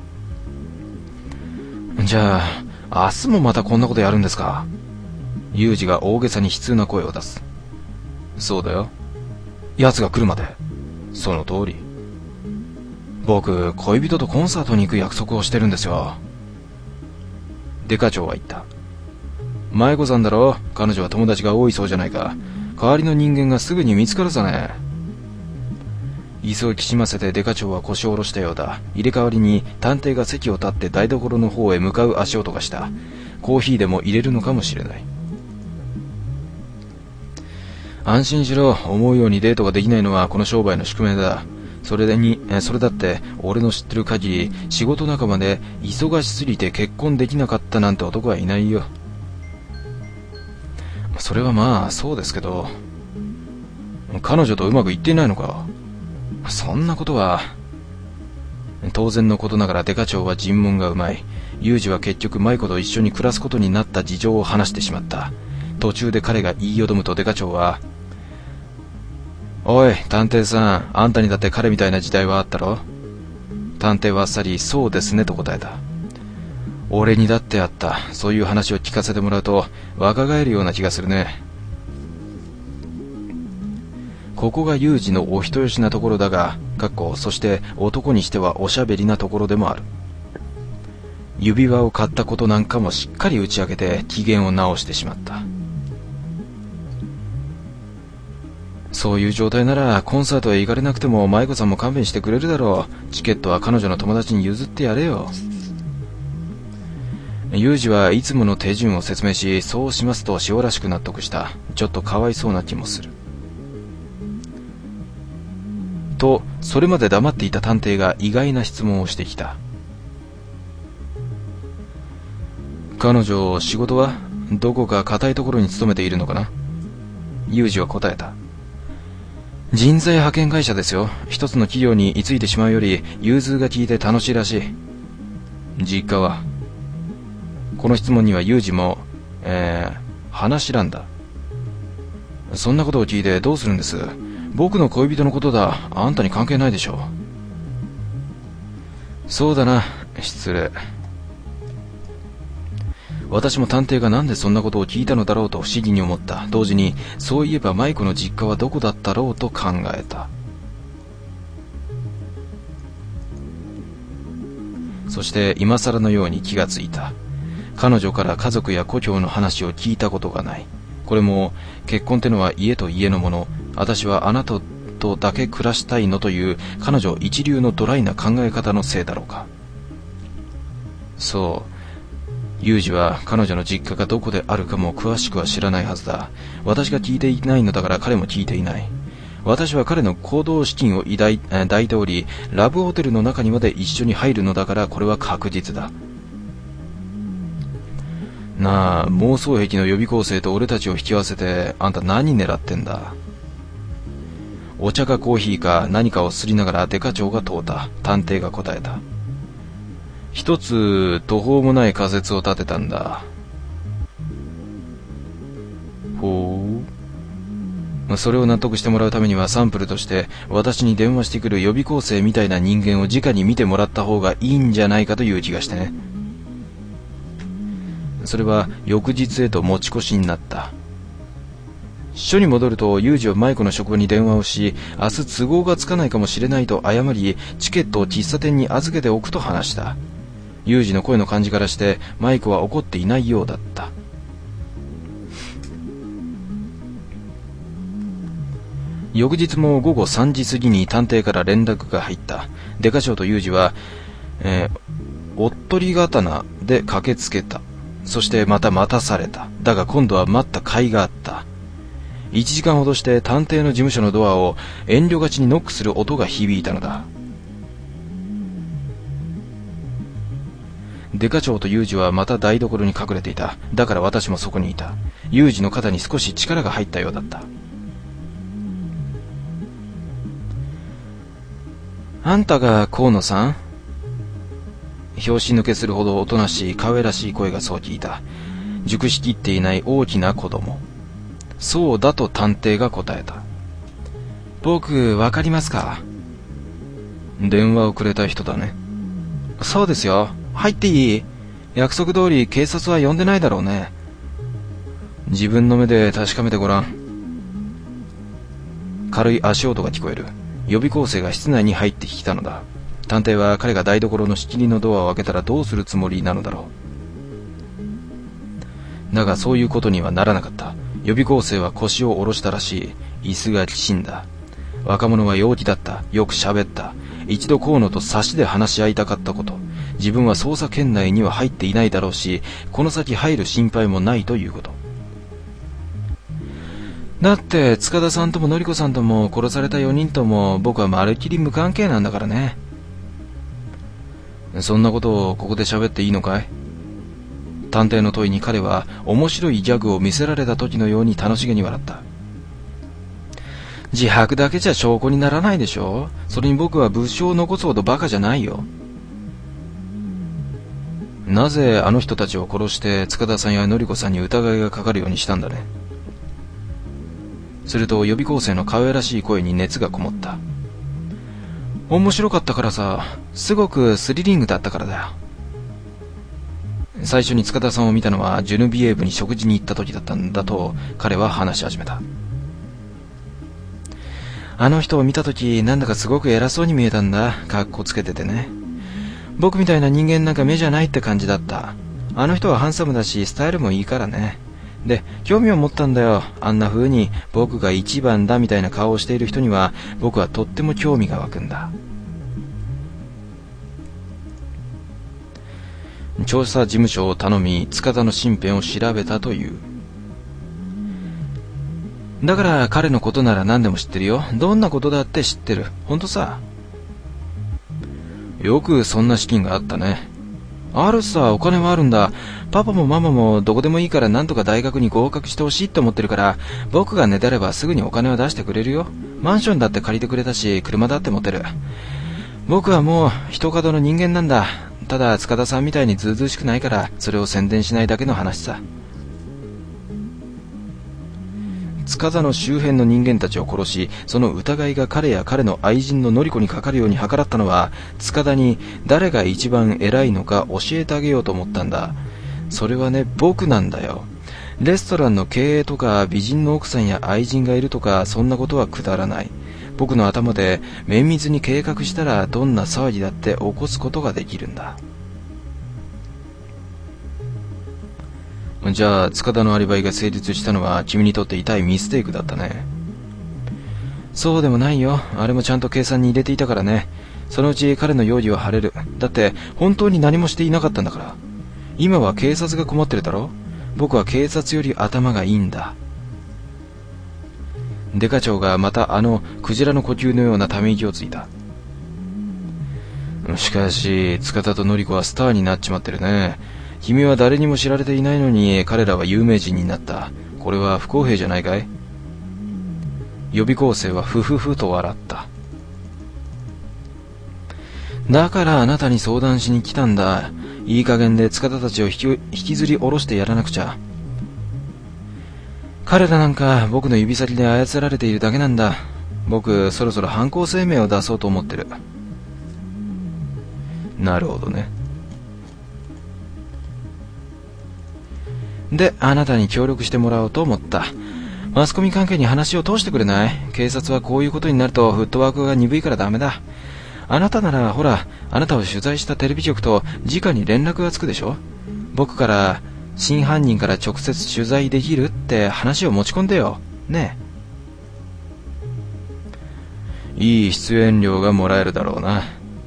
じゃあ、明日もまたこんなことやるんですか？ユージが大げさに悲痛な声を出す。そうだよ。奴が来るまで。その通り。僕、恋人とコンサートに行く約束をしてるんですよ。デカ長は言った。舞子さんだろ？彼女は友達が多いそうじゃないか。代わりの人間がすぐに見つかるさね。椅子をきしませてデカ長は腰を下ろしたようだ。入れ替わりに探偵が席を立って台所の方へ向かう足音がした。コーヒーでも入れるのかもしれない。安心しろ。思うようにデートができないのはこの商売の宿命だ。それでに、それだって俺の知ってる限り仕事仲間で忙しすぎて結婚できなかったなんて男はいないよ。それはまあそうですけど、彼女とうまくいっていないのか？そんなことは。当然のことながらデカ長は尋問がうまい。ユージは結局舞子と一緒に暮らすことになった事情を話してしまった。途中で彼が言いよどむとデカ長は、おい探偵さん、あんたにだって彼みたいな時代はあったろ？探偵はあっさりそうですねと答えた。俺にだってあった。そういう話を聞かせてもらうと若返るような気がするね。ここがユージのお人よしなところだが、かっこそして男にしてはおしゃべりなところでもある。指輪を買ったことなんかもしっかり打ち明けて機嫌を直してしまった。そういう状態ならコンサートへ行かれなくても舞子さんも勘弁してくれるだろう。チケットは彼女の友達に譲ってやれよ。ユージはいつもの手順を説明し、そうしますと塩らしく納得した。ちょっとかわいそうな気もする。と、それまで黙っていた探偵が意外な質問をしてきた。彼女、仕事はどこか固いところに勤めているのかな？ユージは答えた。人材派遣会社ですよ。一つの企業に居ついてしまうより融通が利いて楽しいらしい。実家は？この質問にはユージも、えー、話らんだ。そんなことを聞いてどうするんです？僕の恋人のことだ。あんたに関係ないでしょ。そうだな。失礼。私も探偵がなんでそんなことを聞いたのだろうと不思議に思った。同時にそういえば舞子の実家はどこだったろうと考えた。そして今更のように気がついた。彼女から家族や故郷の話を聞いたことがない。これも結婚ってのは家と家のもの、私はあなたとだけ暮らしたいのという彼女一流のドライな考え方のせいだろうか。そう、ユージは彼女の実家がどこであるかも詳しくは知らないはずだ。私が聞いていないのだから彼も聞いていない。私は彼の行動資金を抱い抱いており、ラブホテルの中にまで一緒に入るのだからこれは確実だ。なあ、妄想癖の予備校生と俺たちを引き合わせてあんた何狙ってんだ？お茶かコーヒーか何かをすりながらデカ長が問うた。探偵が答えた。一つ途方もない仮説を立てたんだ。ほう。それを納得してもらうためにはサンプルとして私に電話してくる予備校生みたいな人間を直に見てもらった方がいいんじゃないかという気がしてね。それは翌日へと持ち越しになった。署に戻るとユージは舞子の職場に電話をし、明日都合がつかないかもしれないと誤りチケットを喫茶店に預けておくと話した。ユージの声の感じからして舞子は怒っていないようだった。翌日も午後さんじ過ぎに探偵から連絡が入った。デカ長とユージは、えー、おっとり刀で駆けつけた。そしてまた待たされた。だが今度は待った甲斐があった。いちじかんほどして探偵の事務所のドアを遠慮がちにノックする音が響いたのだ。デカ長とユージはまた台所に隠れていた。だから私もそこにいた。ユージの肩に少し力が入ったようだった。あんたが河野さん？拍子抜けするほどおとなしい可愛らしい声がそう聞いた。熟しきっていない大きな子供。そうだと探偵が答えた。僕、わかりますか？ 電話をくれた人だね。そうですよ。入っていい？約束通り警察は呼んでないだろうね。自分の目で確かめてごらん。軽い足音が聞こえる。予備校生が室内に入ってきたのだ。探偵は彼が台所の仕切りのドアを開けたらどうするつもりなのだろう。だがそういうことにはならなかった。予備校生は腰を下ろしたらしい。椅子がきしんだ。若者は陽気だった。よく喋った。一度河野と差しで話し合いたかったこと。自分は捜査圏内には入っていないだろうし、この先入る心配もないということ。だって塚田さんとものりこさんとも殺されたよにんとも僕はまるっきり無関係なんだからね。そんなことをここで喋っていいのかい？探偵の問いに彼は面白いギャグを見せられた時のように楽しげに笑った。自白だけじゃ証拠にならないでしょ。それに僕は物証を残すほどバカじゃないよ。なぜあの人たちを殺して塚田さんやのりこさんに疑いがかかるようにしたんだね。すると予備校生の可愛らしい声に熱がこもった。面白かったからさ。すごくスリリングだったからだよ。最初に塚田さんを見たのはジュヌビエーブに食事に行った時だったんだと彼は話し始めた。あの人を見た時なんだかすごく偉そうに見えたんだ。かっこつけててね。僕みたいな人間なんか目じゃないって感じだった。あの人はハンサムだしスタイルもいいからね。で、興味を持ったんだよ。あんな風に僕が一番だみたいな顔をしている人には僕はとっても興味が湧くんだ。調査事務所を頼み塚田の身辺を調べたという。だから彼のことなら何でも知ってるよ。どんなことだって知ってる。ほんとさ。よくそんな資金があったね。あるさ、お金はあるんだ。パパもママもどこでもいいからなんとか大学に合格してほしいって思ってるから、僕が寝てればすぐにお金を出してくれるよ。マンションだって借りてくれたし、車だって持てる。僕はもう一角の人間なんだ。ただ塚田さんみたいにずうずうしくないからそれを宣伝しないだけの話さ。塚田の周辺の人間たちを殺し、その疑いが彼や彼の愛人ののりこにかかるように計らったのは、塚田に誰が一番偉いのか教えてあげようと思ったんだ。それはね、僕なんだよ。レストランの経営とか美人の奥さんや愛人がいるとかそんなことはくだらない。僕の頭で綿密に計画したらどんな騒ぎだって起こすことができるんだ。じゃあ塚田のアリバイが成立したのは君にとって痛いミステイクだったね。そうでもないよ。あれもちゃんと計算に入れていたからね。そのうち彼の容疑は晴れる。だって本当に何もしていなかったんだから。今は警察が困ってるだろ。僕は警察より頭がいいんだ。デカ長がまたあのクジラの呼吸のようなため息をついた。しかし塚田とのりこはスターになっちまってるね。君は誰にも知られていないのに彼らは有名人になった。これは不公平じゃないかい？予備校生はふふふと笑った。だからあなたに相談しに来たんだ。いい加減で塚田たちを引き、引きずり下ろしてやらなくちゃ。彼らなんか僕の指先で操られているだけなんだ。僕そろそろ犯行声明を出そうと思ってる。なるほどね。で、あなたに協力してもらおうと思った。マスコミ関係に話を通してくれない？警察はこういうことになるとフットワークが鈍いからダメだ。あなたならほら、あなたを取材したテレビ局と直に連絡がつくでしょ。僕から真犯人から直接取材できるって話を持ち込んでよ。ねえ。いい出演料がもらえるだろうな。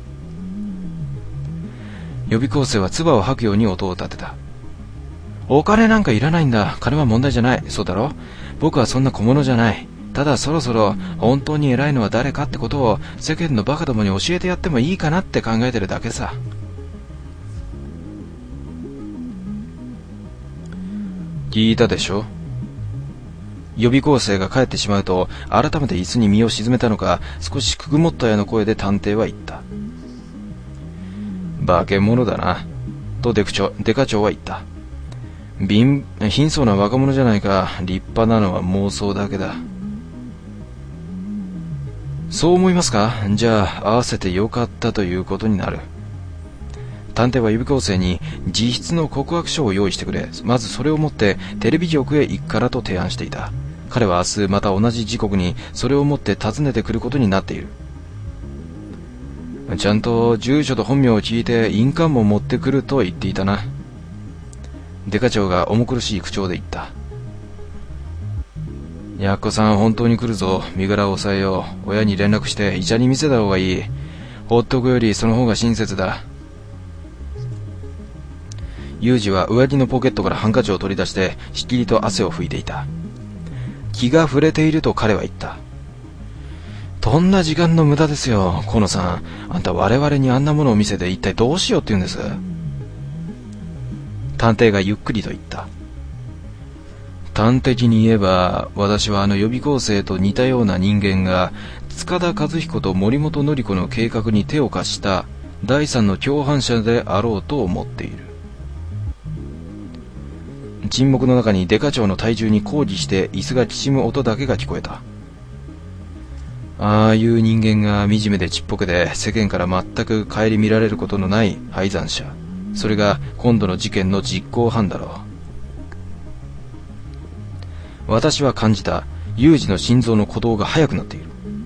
予備校生は唾を吐くように音を立てた。お金なんかいらないんだ。金は問題じゃない。そうだろ？僕はそんな小物じゃない。ただそろそろ本当に偉いのは誰かってことを世間のバカどもに教えてやってもいいかなって考えてるだけさ。聞いたでしょ？予備校生が帰ってしまうと改めて椅子に身を沈めたのか少しくぐもったような声で探偵は言った。化け物だなとデクチョデカ長は言った。貧貧相な若者じゃないか。立派なのは妄想だけだ。 そう思いますか？じゃあ合わせてよかったということになる。探偵は予備校生に自筆の告白書を用意してくれ、まずそれを持ってテレビ局へ行くからと提案していた。彼は明日また同じ時刻にそれを持って訪ねてくることになっている。ちゃんと住所と本名を聞いて印鑑も持ってくると言っていたな。デカ長が重苦しい口調で言った。やっこさん本当に来るぞ。身柄を押さえよう。親に連絡して医者に見せた方がいい。ほっとくよりその方が親切だ。ユージは上着のポケットからハンカチを取り出してしきりと汗を拭いていた。気が触れていると彼は言った。とんな時間の無駄ですよ、河野さん。あんた我々にあんなものを見せて一体どうしようって言うんです。探偵がゆっくりと言った。端的に言えば、私はあの予備校生と似たような人間が塚田和彦と森本典子の計画に手を貸した第三の共犯者であろうと思っている。沈黙の中にデカ長の体重に抗議して椅子がきしむ音だけが聞こえた。ああいう人間が惨めでちっぽけで世間から全く顧みられることのない敗残者。それが今度の事件の実行犯だろう。私は感じた。ユージの心臓の鼓動が速くなっている。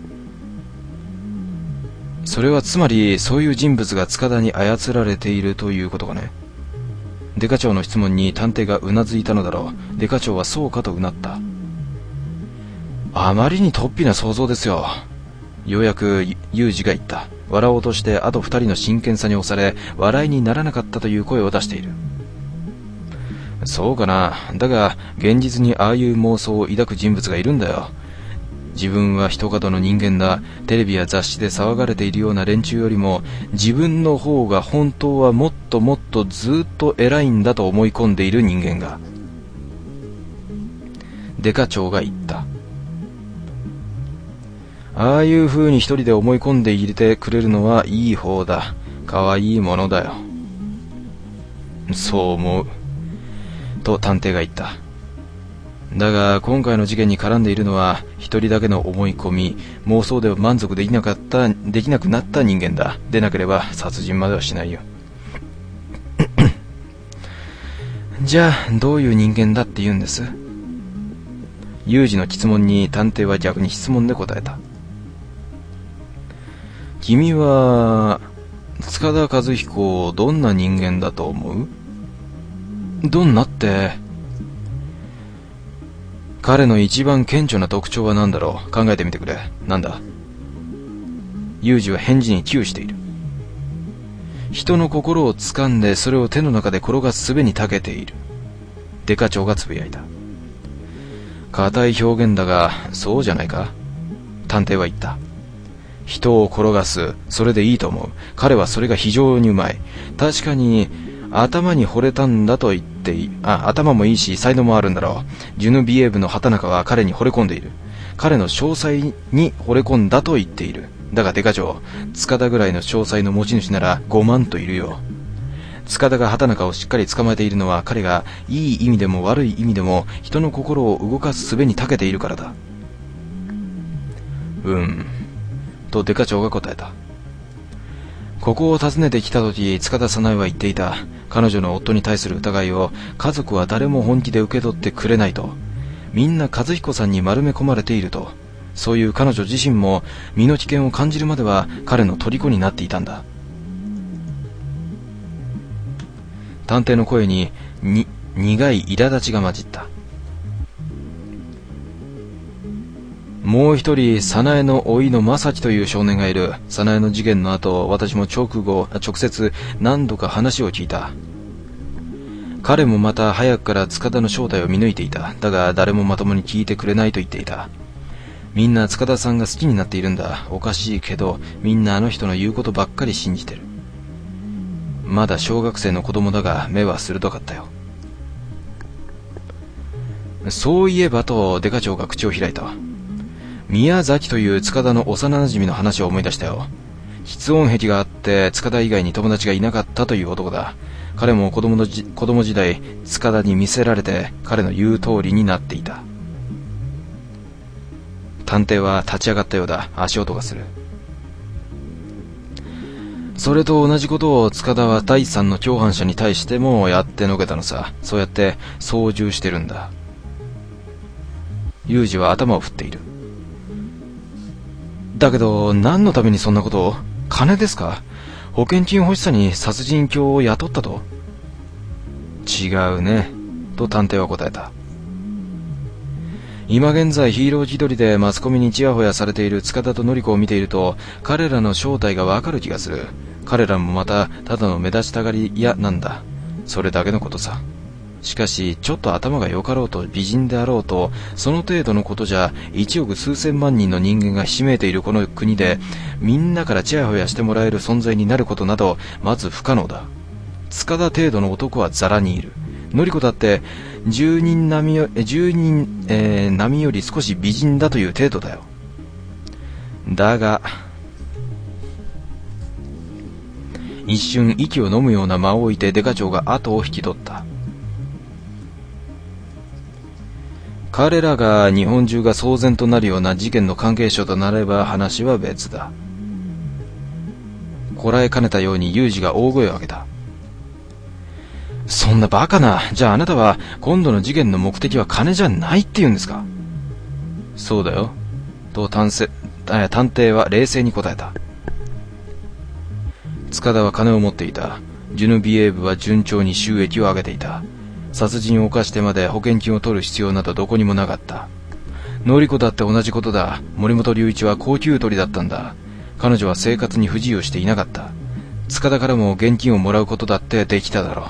それはつまりそういう人物が塚田に操られているということかね。デカ長の質問に探偵がうなずいたのだろう。デカ長はそうかとうなった。あまりに突飛な想像ですよ。ようやくユージが言った。笑おうとしてあと二人の真剣さに押され笑いにならなかったという声を出している。そうかな。だが現実にああいう妄想を抱く人物がいるんだよ。自分は一言の人間だ。テレビや雑誌で騒がれているような連中よりも自分の方が本当はもっともっとずっと偉いんだと思い込んでいる人間が。デカ長が言った。ああいう風に一人で思い込んでいてくれるのはいい方だ。可愛いものだよ。そう思う。と探偵が言った。だが今回の事件に絡んでいるのは一人だけの思い込み、妄想では満足できなかった、できなくなった人間だ。でなければ殺人まではしないよ。じゃあどういう人間だって言うんです？ユージの質問に探偵は逆に質問で答えた。君は塚田和彦をどんな人間だと思う？どんなって。彼の一番顕著な特徴は何だろう。考えてみてくれ。なんだ？ユージは返事に窮している。人の心を掴んでそれを手の中で転がす術に長けている。デカ長がつぶやいた。固い表現だがそうじゃないか。探偵は言った。人を転がす、それでいいと思う。彼はそれが非常にうまい。確かに頭に惚れたんだと言っていい。あ、頭もいいし才能もあるんだろう。ジュヌビエーブの畑中は彼に惚れ込んでいる。彼の詳細に惚れ込んだと言っている。だがデカ長、塚田ぐらいの詳細の持ち主ならごまんといるよ。塚田が畑中をしっかり捕まえているのは彼がいい意味でも悪い意味でも人の心を動かす術に長けているからだ。うんとデカ長が答えた。ここを訪ねてきた時、塚田早苗は言っていた。彼女の夫に対する疑いを家族は誰も本気で受け取ってくれないと。みんな和彦さんに丸め込まれていると。そういう彼女自身も身の危険を感じるまでは彼の虜になっていたんだ。探偵の声にに苦い苛立ちが混じった。もう一人、早苗の甥の正樹という少年がいる。早苗の事件の後、私も直後、直接何度か話を聞いた。彼もまた早くから塚田の正体を見抜いていた。だが誰もまともに聞いてくれないと言っていた。みんな塚田さんが好きになっているんだ。おかしいけど、みんなあの人の言うことばっかり信じてる。まだ小学生の子供だが目は鋭かったよ。そういえばとデカ長が口を開いた。宮崎という塚田の幼馴染の話を思い出したよ。喫音癖があって塚田以外に友達がいなかったという男だ。彼も子供のじ子供時代塚田に見せられて彼の言う通りになっていた。 探偵は立ち上がったようだ。足音がする。それと同じことを塚田は第三の共犯者に対してもやってのけたのさ。そうやって操縦してるんだ。ユージは頭を振っている。だけど何のためにそんなことを？金ですか？保険金欲しさに殺人狂を雇ったと？違うね、と探偵は答えた。今現在ヒーロー気取りでマスコミにチヤホヤされている塚田と典子を見ていると、彼らの正体がわかる気がする。彼らもまたただの目立ちたがり屋なんだ。それだけのことさ。しかしちょっと頭が良かろうと美人であろうと、その程度のことじゃ一億数千万人の人間がひしめいているこの国で、みんなからチヤホヤしてもらえる存在になることなどまず不可能だ。塚田程度の男はザラにいる。典子だって十人並みよ、十人、えー、並みより少し美人だという程度だよ。だが一瞬息を飲むような間を置いてデカ長が後を引き取った。彼らが日本中が騒然となるような事件の関係者となれば話は別だ。こらえかねたようにユージが大声を上げた。そんなバカな。じゃああなたは今度の事件の目的は金じゃないって言うんですか？そうだよ、と探偵、探偵は冷静に答えた。塚田は金を持っていた。ジュヌビエーブは順調に収益を上げていた。殺人を犯してまで保険金を取る必要などどこにもなかった。典子だって同じことだ。森本隆一は高級取りだったんだ。彼女は生活に不自由していなかった。塚田からも現金をもらうことだってできただろう。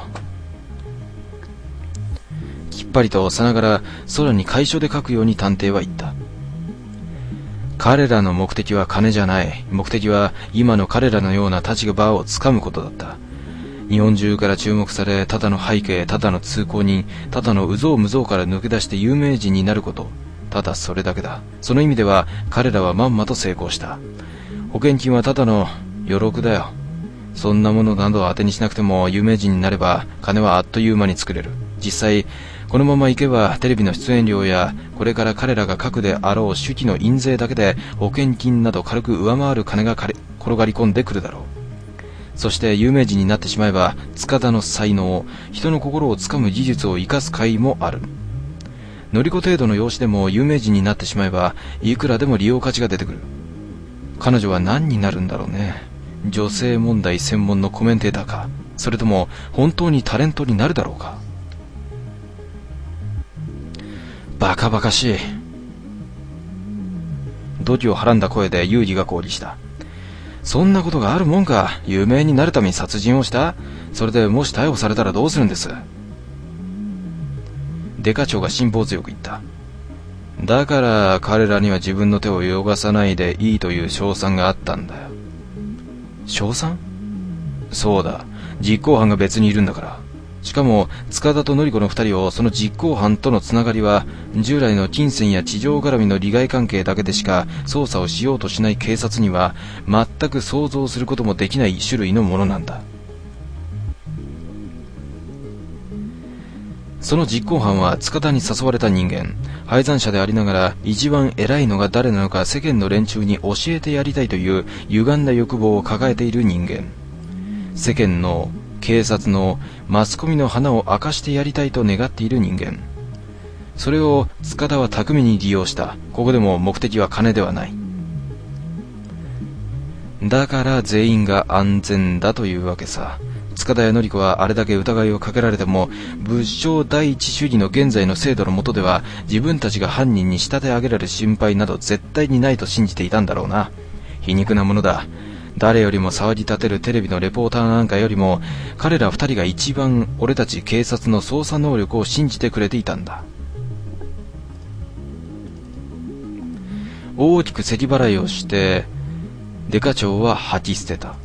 きっぱりとさながら空に楷書で書くように探偵は言った。彼らの目的は金じゃない。目的は今の彼らのような立場をつかむことだった。日本中から注目され、ただの背景、ただの通行人、ただの有象無象から抜け出して有名人になること。ただそれだけだ。その意味では彼らはまんまと成功した。保険金はただの余力だよ。そんなものなど当てにしなくても有名人になれば金はあっという間に作れる。実際このままいけばテレビの出演料やこれから彼らが書くであろう手記の印税だけで保険金など軽く上回る金が転がり込んでくるだろう。そして有名人になってしまえば塚田の才能、人の心をつかむ技術を生かす甲斐もある。典子程度の容姿でも有名人になってしまえばいくらでも利用価値が出てくる。彼女は何になるんだろうね。女性問題専門のコメンテーターか、それとも本当にタレントになるだろうか。バカバカしい。怒気をはらんだ声でユージが抗議した。そんなことがあるもんか。有名になるために殺人をした。それでもし逮捕されたらどうするんです？デカ長が辛抱強く言った。だから彼らには自分の手を汚さないでいいという称賛があったんだよ。称賛？そうだ、実行犯が別にいるんだから。しかも塚田と典子の二人を、その実行犯とのつながりは従来の金銭や地上絡みの利害関係だけでしか捜査をしようとしない警察には全く想像することもできない種類のものなんだ。その実行犯は塚田に誘われた人間、敗残者でありながら一番偉いのが誰なのか世間の連中に教えてやりたいという歪んだ欲望を抱えている人間。世間の、警察の、マスコミの花を明かしてやりたいと願っている人間。それを塚田は巧みに利用した。ここでも目的は金ではない。だから全員が安全だというわけさ。塚田や典子はあれだけ疑いをかけられても、物証第一主義の現在の制度の下では自分たちが犯人に仕立て上げられる心配など絶対にないと信じていたんだろうな。皮肉なものだ。誰よりも騒ぎ立てるテレビのレポーターなんかよりも彼ら二人が一番俺たち警察の捜査能力を信じてくれていたんだ。大きく咳払いをしてデカ長は吐き捨てた。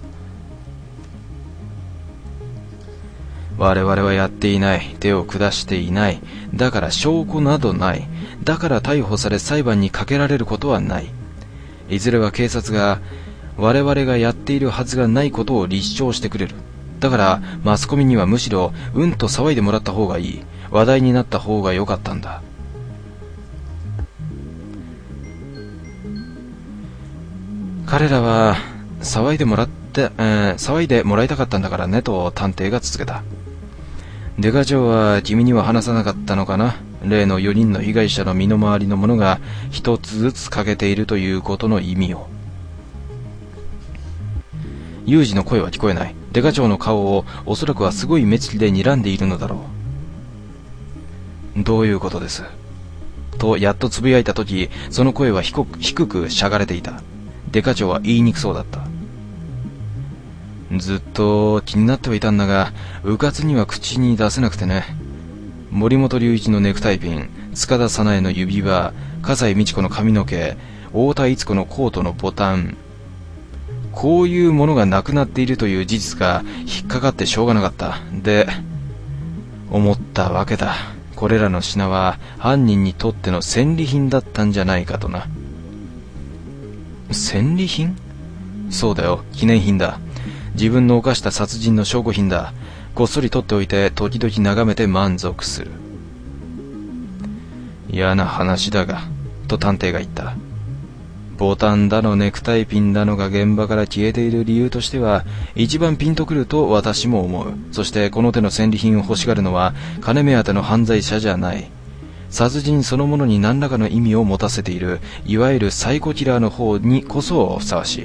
我々はやっていない。手を下していない。だから証拠などない。だから逮捕され裁判にかけられることはない。いずれは警察が我々がやっているはずがないことを立証してくれる。だからマスコミにはむしろうんと騒いでもらった方がいい。話題になった方が良かったんだ。 彼らは騒いでもらって、えー、騒いでもらいたかったんだからねと探偵が続けた。デカ長は君には話さなかったのかな。例のよにんの被害者の身の回りのものが一つずつ欠けているということの意味を。ユージの声は聞こえない。デカ長の顔をおそらくはすごい目つきで睨んでいるのだろう。どういうことですとやっとつぶやいたとき、その声は低く、低くしゃがれていた。デカ長は言いにくそうだった。ずっと気になってはいたんだが、うかつには口に出せなくてね。森本隆一のネクタイピン、塚田早苗の指輪、笠井美智子の髪の毛、太田逸子のコートのボタン、こういうものがなくなっているという事実が引っかかってしょうがなかった。で、思ったわけだ。これらの品は犯人にとっての戦利品だったんじゃないかとな。戦利品？そうだよ、記念品だ。自分の犯した殺人の証拠品だ。こっそり取っておいて時々眺めて満足する。嫌な話だが、と探偵が言った。ボタンだのネクタイピンだのが現場から消えている理由としては一番ピンとくると私も思う。そしてこの手の戦利品を欲しがるのは金目当ての犯罪者じゃない。殺人そのものに何らかの意味を持たせている、いわゆるサイコキラーの方にこそふさわしい。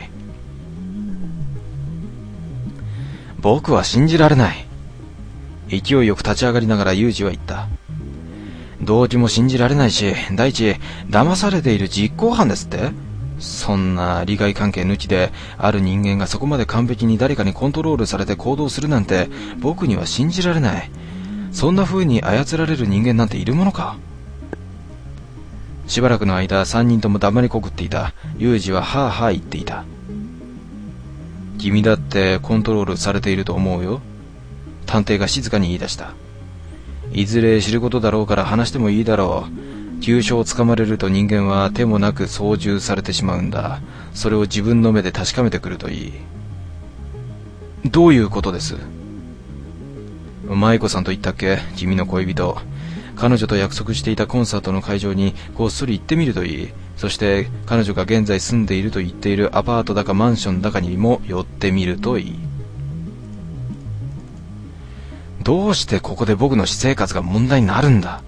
僕は信じられない。勢いよく立ち上がりながらユージは言った。動機も信じられないし、第一、騙されている実行犯ですって？そんな利害関係抜きで、ある人間がそこまで完璧に誰かにコントロールされて行動するなんて、僕には信じられない。そんな風に操られる人間なんているものか？しばらくの間、三人とも黙りこくっていた。ユージははぁはぁ言っていた。君だってコントロールされていると思うよ。探偵が静かに言い出した。いずれ知ることだろうから話してもいいだろう。急所をつかまれると人間は手もなく操縦されてしまうんだ。それを自分の目で確かめてくるといい。どういうことです？舞子さんと言ったっけ？君の恋人。彼女と約束していたコンサートの会場にこっそり行ってみるといい。そして彼女が現在住んでいると言っているアパートだかマンションだかにも寄ってみるといい。どうしてここで僕の私生活が問題になるんだ？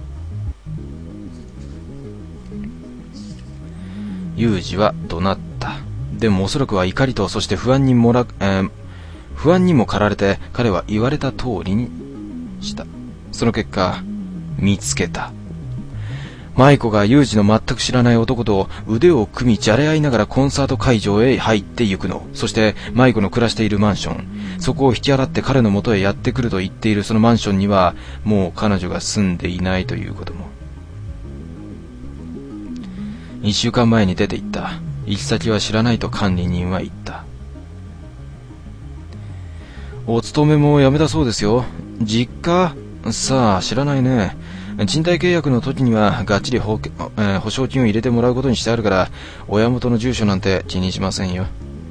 ユージは怒鳴った。でもおそらくは怒りとそして不安にもら、えー、不安にも駆られて彼は言われた通りにした。その結果、見つけた。舞子がユージの全く知らない男と腕を組みじゃれ合いながらコンサート会場へ入って行くの。そして舞子の暮らしているマンション、そこを引き払って彼の元へやってくると言っているそのマンションにはもう彼女が住んでいないということも。一週間前に出て行った。行き先は知らないと管理人は言った。お勤めも辞めたそうですよ。実家？さあ知らないね。賃貸契約の時にはがっちり保、えー、保証金を入れてもらうことにしてあるから、親元の住所なんて気にしませんよ。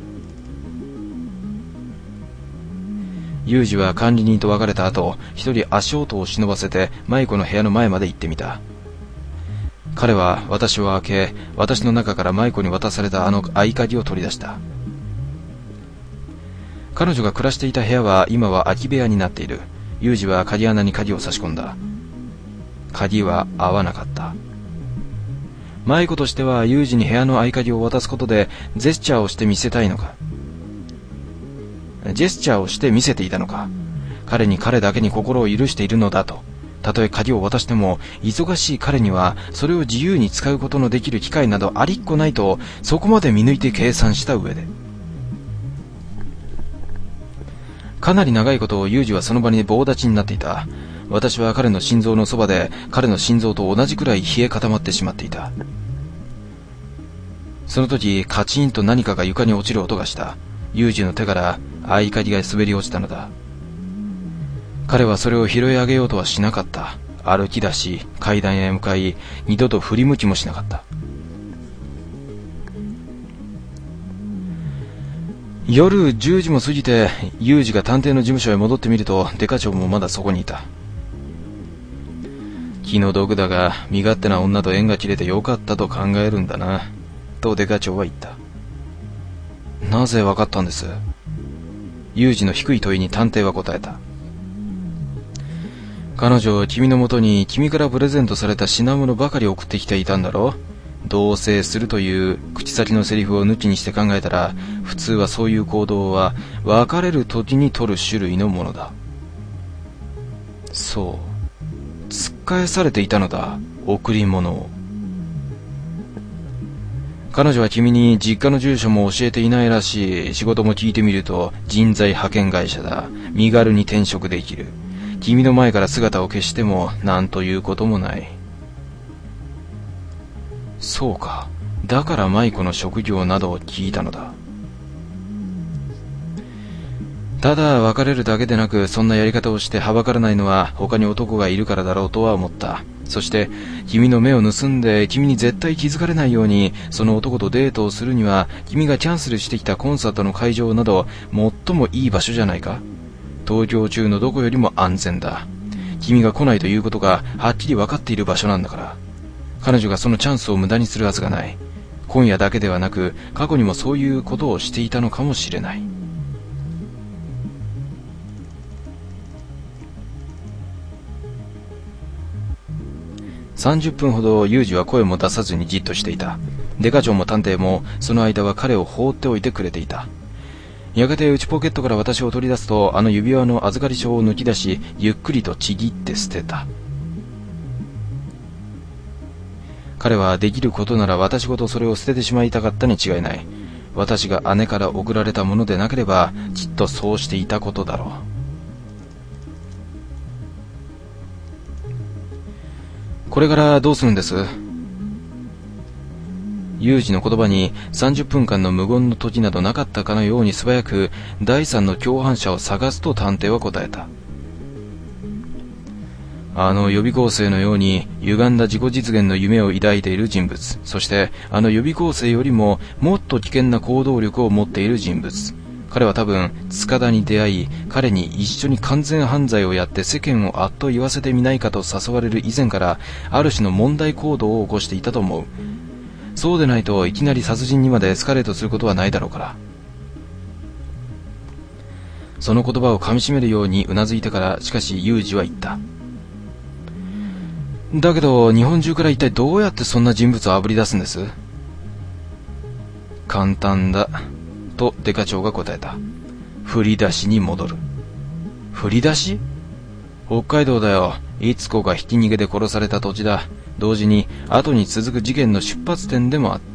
ユージは管理人と別れた後、一人足音を忍ばせて舞子の部屋の前まで行ってみた。彼は私を開け、私の中から舞子に渡されたあの合鍵を取り出した。彼女が暮らしていた部屋は今は空き部屋になっている。ユージは鍵穴に鍵を差し込んだ。鍵は合わなかった。舞子としてはユージに部屋の合鍵を渡すことでジェスチャーをして見せたいのか、ジェスチャーをして見せていたのか。彼に彼だけに心を許しているのだと。たとえ鍵を渡しても忙しい彼にはそれを自由に使うことのできる機会などありっこないと、そこまで見抜いて計算した上で。かなり長いことユージはその場に棒立ちになっていた。私は彼の心臓のそばで彼の心臓と同じくらい冷え固まってしまっていた。その時カチンと何かが床に落ちる音がした。ユージの手から合鍵が滑り落ちたのだ。彼はそれを拾い上げようとはしなかった。歩き出し階段へ向かい、二度と振り向きもしなかった。夜じゅうじも過ぎてユージが探偵の事務所へ戻ってみると、デカ長もまだそこにいた。気の毒だが身勝手な女と縁が切れてよかったと考えるんだな、とデカ長は言った。 なぜわかったんです？ユージの低い問いに探偵は答えた。彼女は君のもとに君からプレゼントされた品物ばかり送ってきていたんだろう。同棲するという口先のセリフを抜きにして考えたら、普通はそういう行動は別れる時に取る種類のものだ。そう、突っ返されていたのだ、贈り物を。彼女は君に実家の住所も教えていないらしい。仕事も聞いてみると人材派遣会社だ。身軽に転職できる。君の前から姿を消しても何ということもない。そうか。だから舞子の職業などを聞いたのだ。ただ別れるだけでなく、そんなやり方をしてはばからないのは他に男がいるからだろうとは思った。そして君の目を盗んで君に絶対気づかれないようにその男とデートをするには、君がキャンセルしてきたコンサートの会場など最もいい場所じゃないか。東京中のどこよりも安全だ。君が来ないということがはっきり分かっている場所なんだから。彼女がそのチャンスを無駄にするはずがない。今夜だけではなく過去にもそういうことをしていたのかもしれない。さんじゅっぷんほどユージは声も出さずにじっとしていた。デカ長も探偵もその間は彼を放っておいてくれていた。やがて内ポケットから私を取り出すと、あの指輪の預かり書を抜き出し、ゆっくりとちぎって捨てた。彼はできることなら私ごとそれを捨ててしまいたかったに違いない。私が姉から送られたものでなければきっとそうしていたことだろう。これからどうするんです？ユージの言葉にさんじゅっぷんかんの無言の時などなかったかのように素早く第三の共犯者を探すと探偵は答えた。あの予備校生のように歪んだ自己実現の夢を抱いている人物、そしてあの予備校生よりももっと危険な行動力を持っている人物。彼は多分塚田に出会い、彼に一緒に完全犯罪をやって世間をあっと言わせてみないかと誘われる以前からある種の問題行動を起こしていたと思う。そうでないといきなり殺人にまでエスカレートすることはないだろうから。その言葉を噛み締めるようにうなずいてから、しかしユージは言った。だけど日本中から一体どうやってそんな人物をあぶり出すんです？簡単だとデカ長が答えた。振り出しに戻る。振り出し？北海道だよ。いつこがひき逃げで殺された土地だ。同時に後に続く事件の出発点でもあった。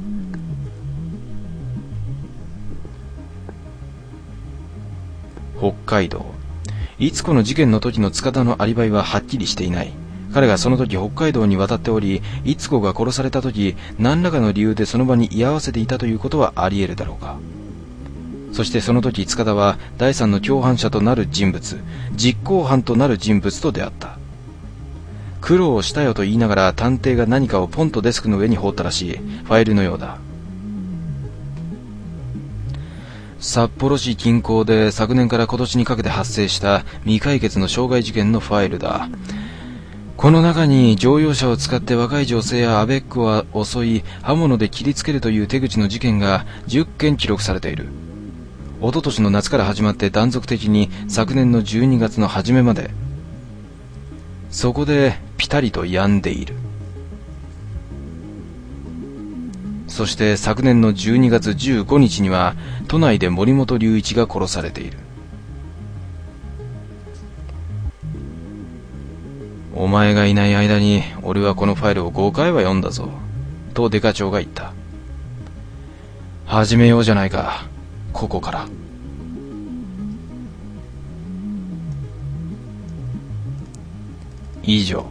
北海道。いつこの事件の時の塚田のアリバイははっきりしていない。彼がその時北海道に渡っており、いつこが殺された時何らかの理由でその場に居合わせていたということはあり得るだろうか。そしてその時塚田は第三の共犯者となる人物、実行犯となる人物と出会った。苦労したよと言いながら探偵が何かをポンとデスクの上に放ったらしい。ファイルのようだ。札幌市近郊で昨年から今年にかけて発生した未解決の傷害事件のファイルだ。この中に乗用車を使って若い女性やアベックを襲い刃物で切りつけるという手口の事件がじゅっけん記録されている。一昨年の夏から始まって断続的に昨年のじゅうにがつの初めまで。そこでピタリと止んでいる。そして昨年のじゅうにがつじゅうごにちには都内で森本隆一が殺されている。お前がいない間に俺はこのファイルをごかいは読んだぞ、とデカ長が言った。始めようじゃないか、ここから。以上。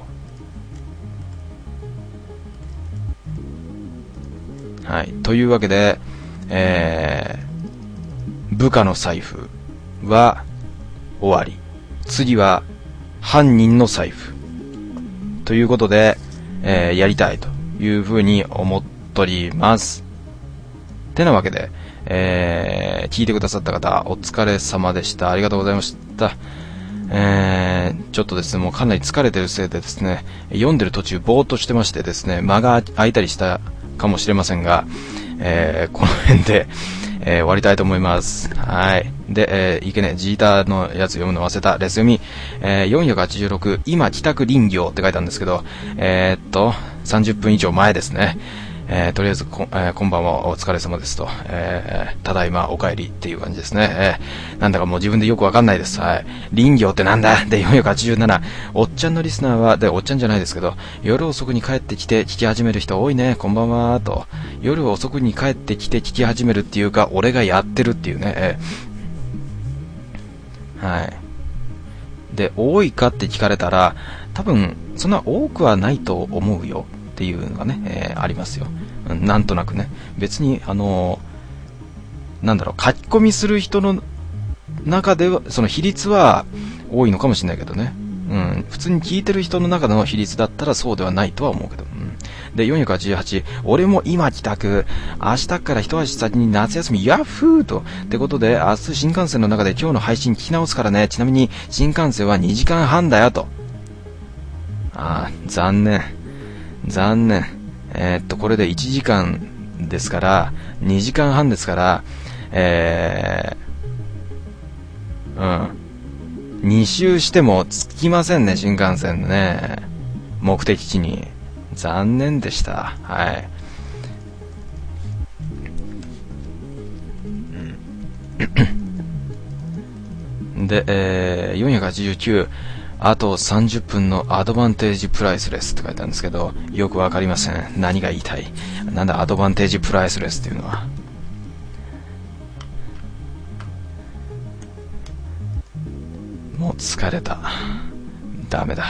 はい。というわけで、えー、部下の財布は終わり。次は犯人の財布。ということで、えー、やりたいというふうに思っております。てなわけで、えー、聞いてくださった方、お疲れ様でした。ありがとうございました。えー、ちょっとですね、もうかなり疲れてるせいでですね、読んでる途中ぼーっとしてましてですね、間が空いたりしたかもしれませんが、えー、この辺で、 えー、終わりたいと思います。はい。で、えー、いけね、ジーターのやつ読むの忘れた。レス読み、えー、よんひゃくはちじゅうろく、今帰宅林業って書いてあるんですけど、えー、っと、さんじゅっぷん以上前ですね。えー、とりあえずこ、えー、こんばんはお疲れ様ですと、えー、ただいまお帰りっていう感じですね。えー、なんだかもう自分でよくわかんないです。はい。林業ってなんだで、よんひゃくはちじゅうなな、おっちゃんのリスナーは、で、おっちゃんじゃないですけど、夜遅くに帰ってきて聞き始める人多いね、こんばんはと。夜遅くに帰ってきて聞き始めるっていうか、俺がやってるっていうね。えー、はい。で、多いかって聞かれたら、多分、そんな多くはないと思うよっていうのがね、えー、ありますよ。なんとなくね、別にあのー、なんだろう、書き込みする人の中ではその比率は多いのかもしれないけどね、うん、普通に聞いてる人の中の比率だったらそうではないとは思うけど、うん、でよんひゃくはちじゅうはち、俺も今帰宅、明日から一足先に夏休みヤッフーとってことで、明日新幹線の中で今日の配信聞き直すからね。ちなみに新幹線はにじかんはんだよと。ああ、残念残念。えー、っと、これでいちじかんですから、にじかんはんですから、えー、うん。に周しても着きませんね、新幹線ね。目的地に。残念でした。はい。うん、で、えー、よんひゃくはちじゅうきゅう、あとさんじゅっぷんのアドバンテージプライスレスって書いてあるんですけど、よくわかりません。何が言いたい？なんだアドバンテージプライスレスっていうのは。もう疲れた。ダメだ。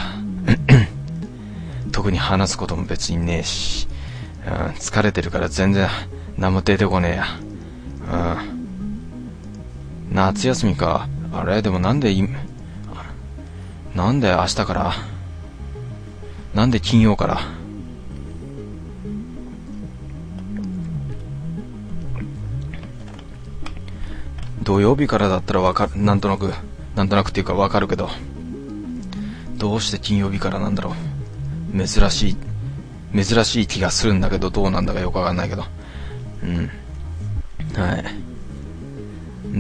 特に話すことも別にねえし、うん、疲れてるから全然何も出てこねえや。うん、夏休みか。あれでもなんで今なんで明日から、なんで金曜から、土曜日からだったらわかる、なんとなくなんとなくっていうかわかるけど、どうして金曜日からなんだろう。珍しい珍しい気がするんだけど、どうなんだかよくわかんないけど、うん、はい。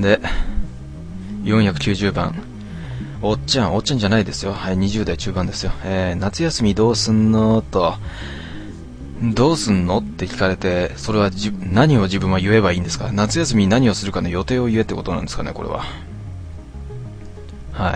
でよんひゃくきゅうじゅうばん、おっちゃん、おっちゃんじゃないですよ。はい、にじゅう代中盤ですよ。えー、夏休みどうすんのと、どうすんのって聞かれて、それはじ何を自分は言えばいいんですか？夏休み何をするかの予定を言えってことなんですかね、これは。はい。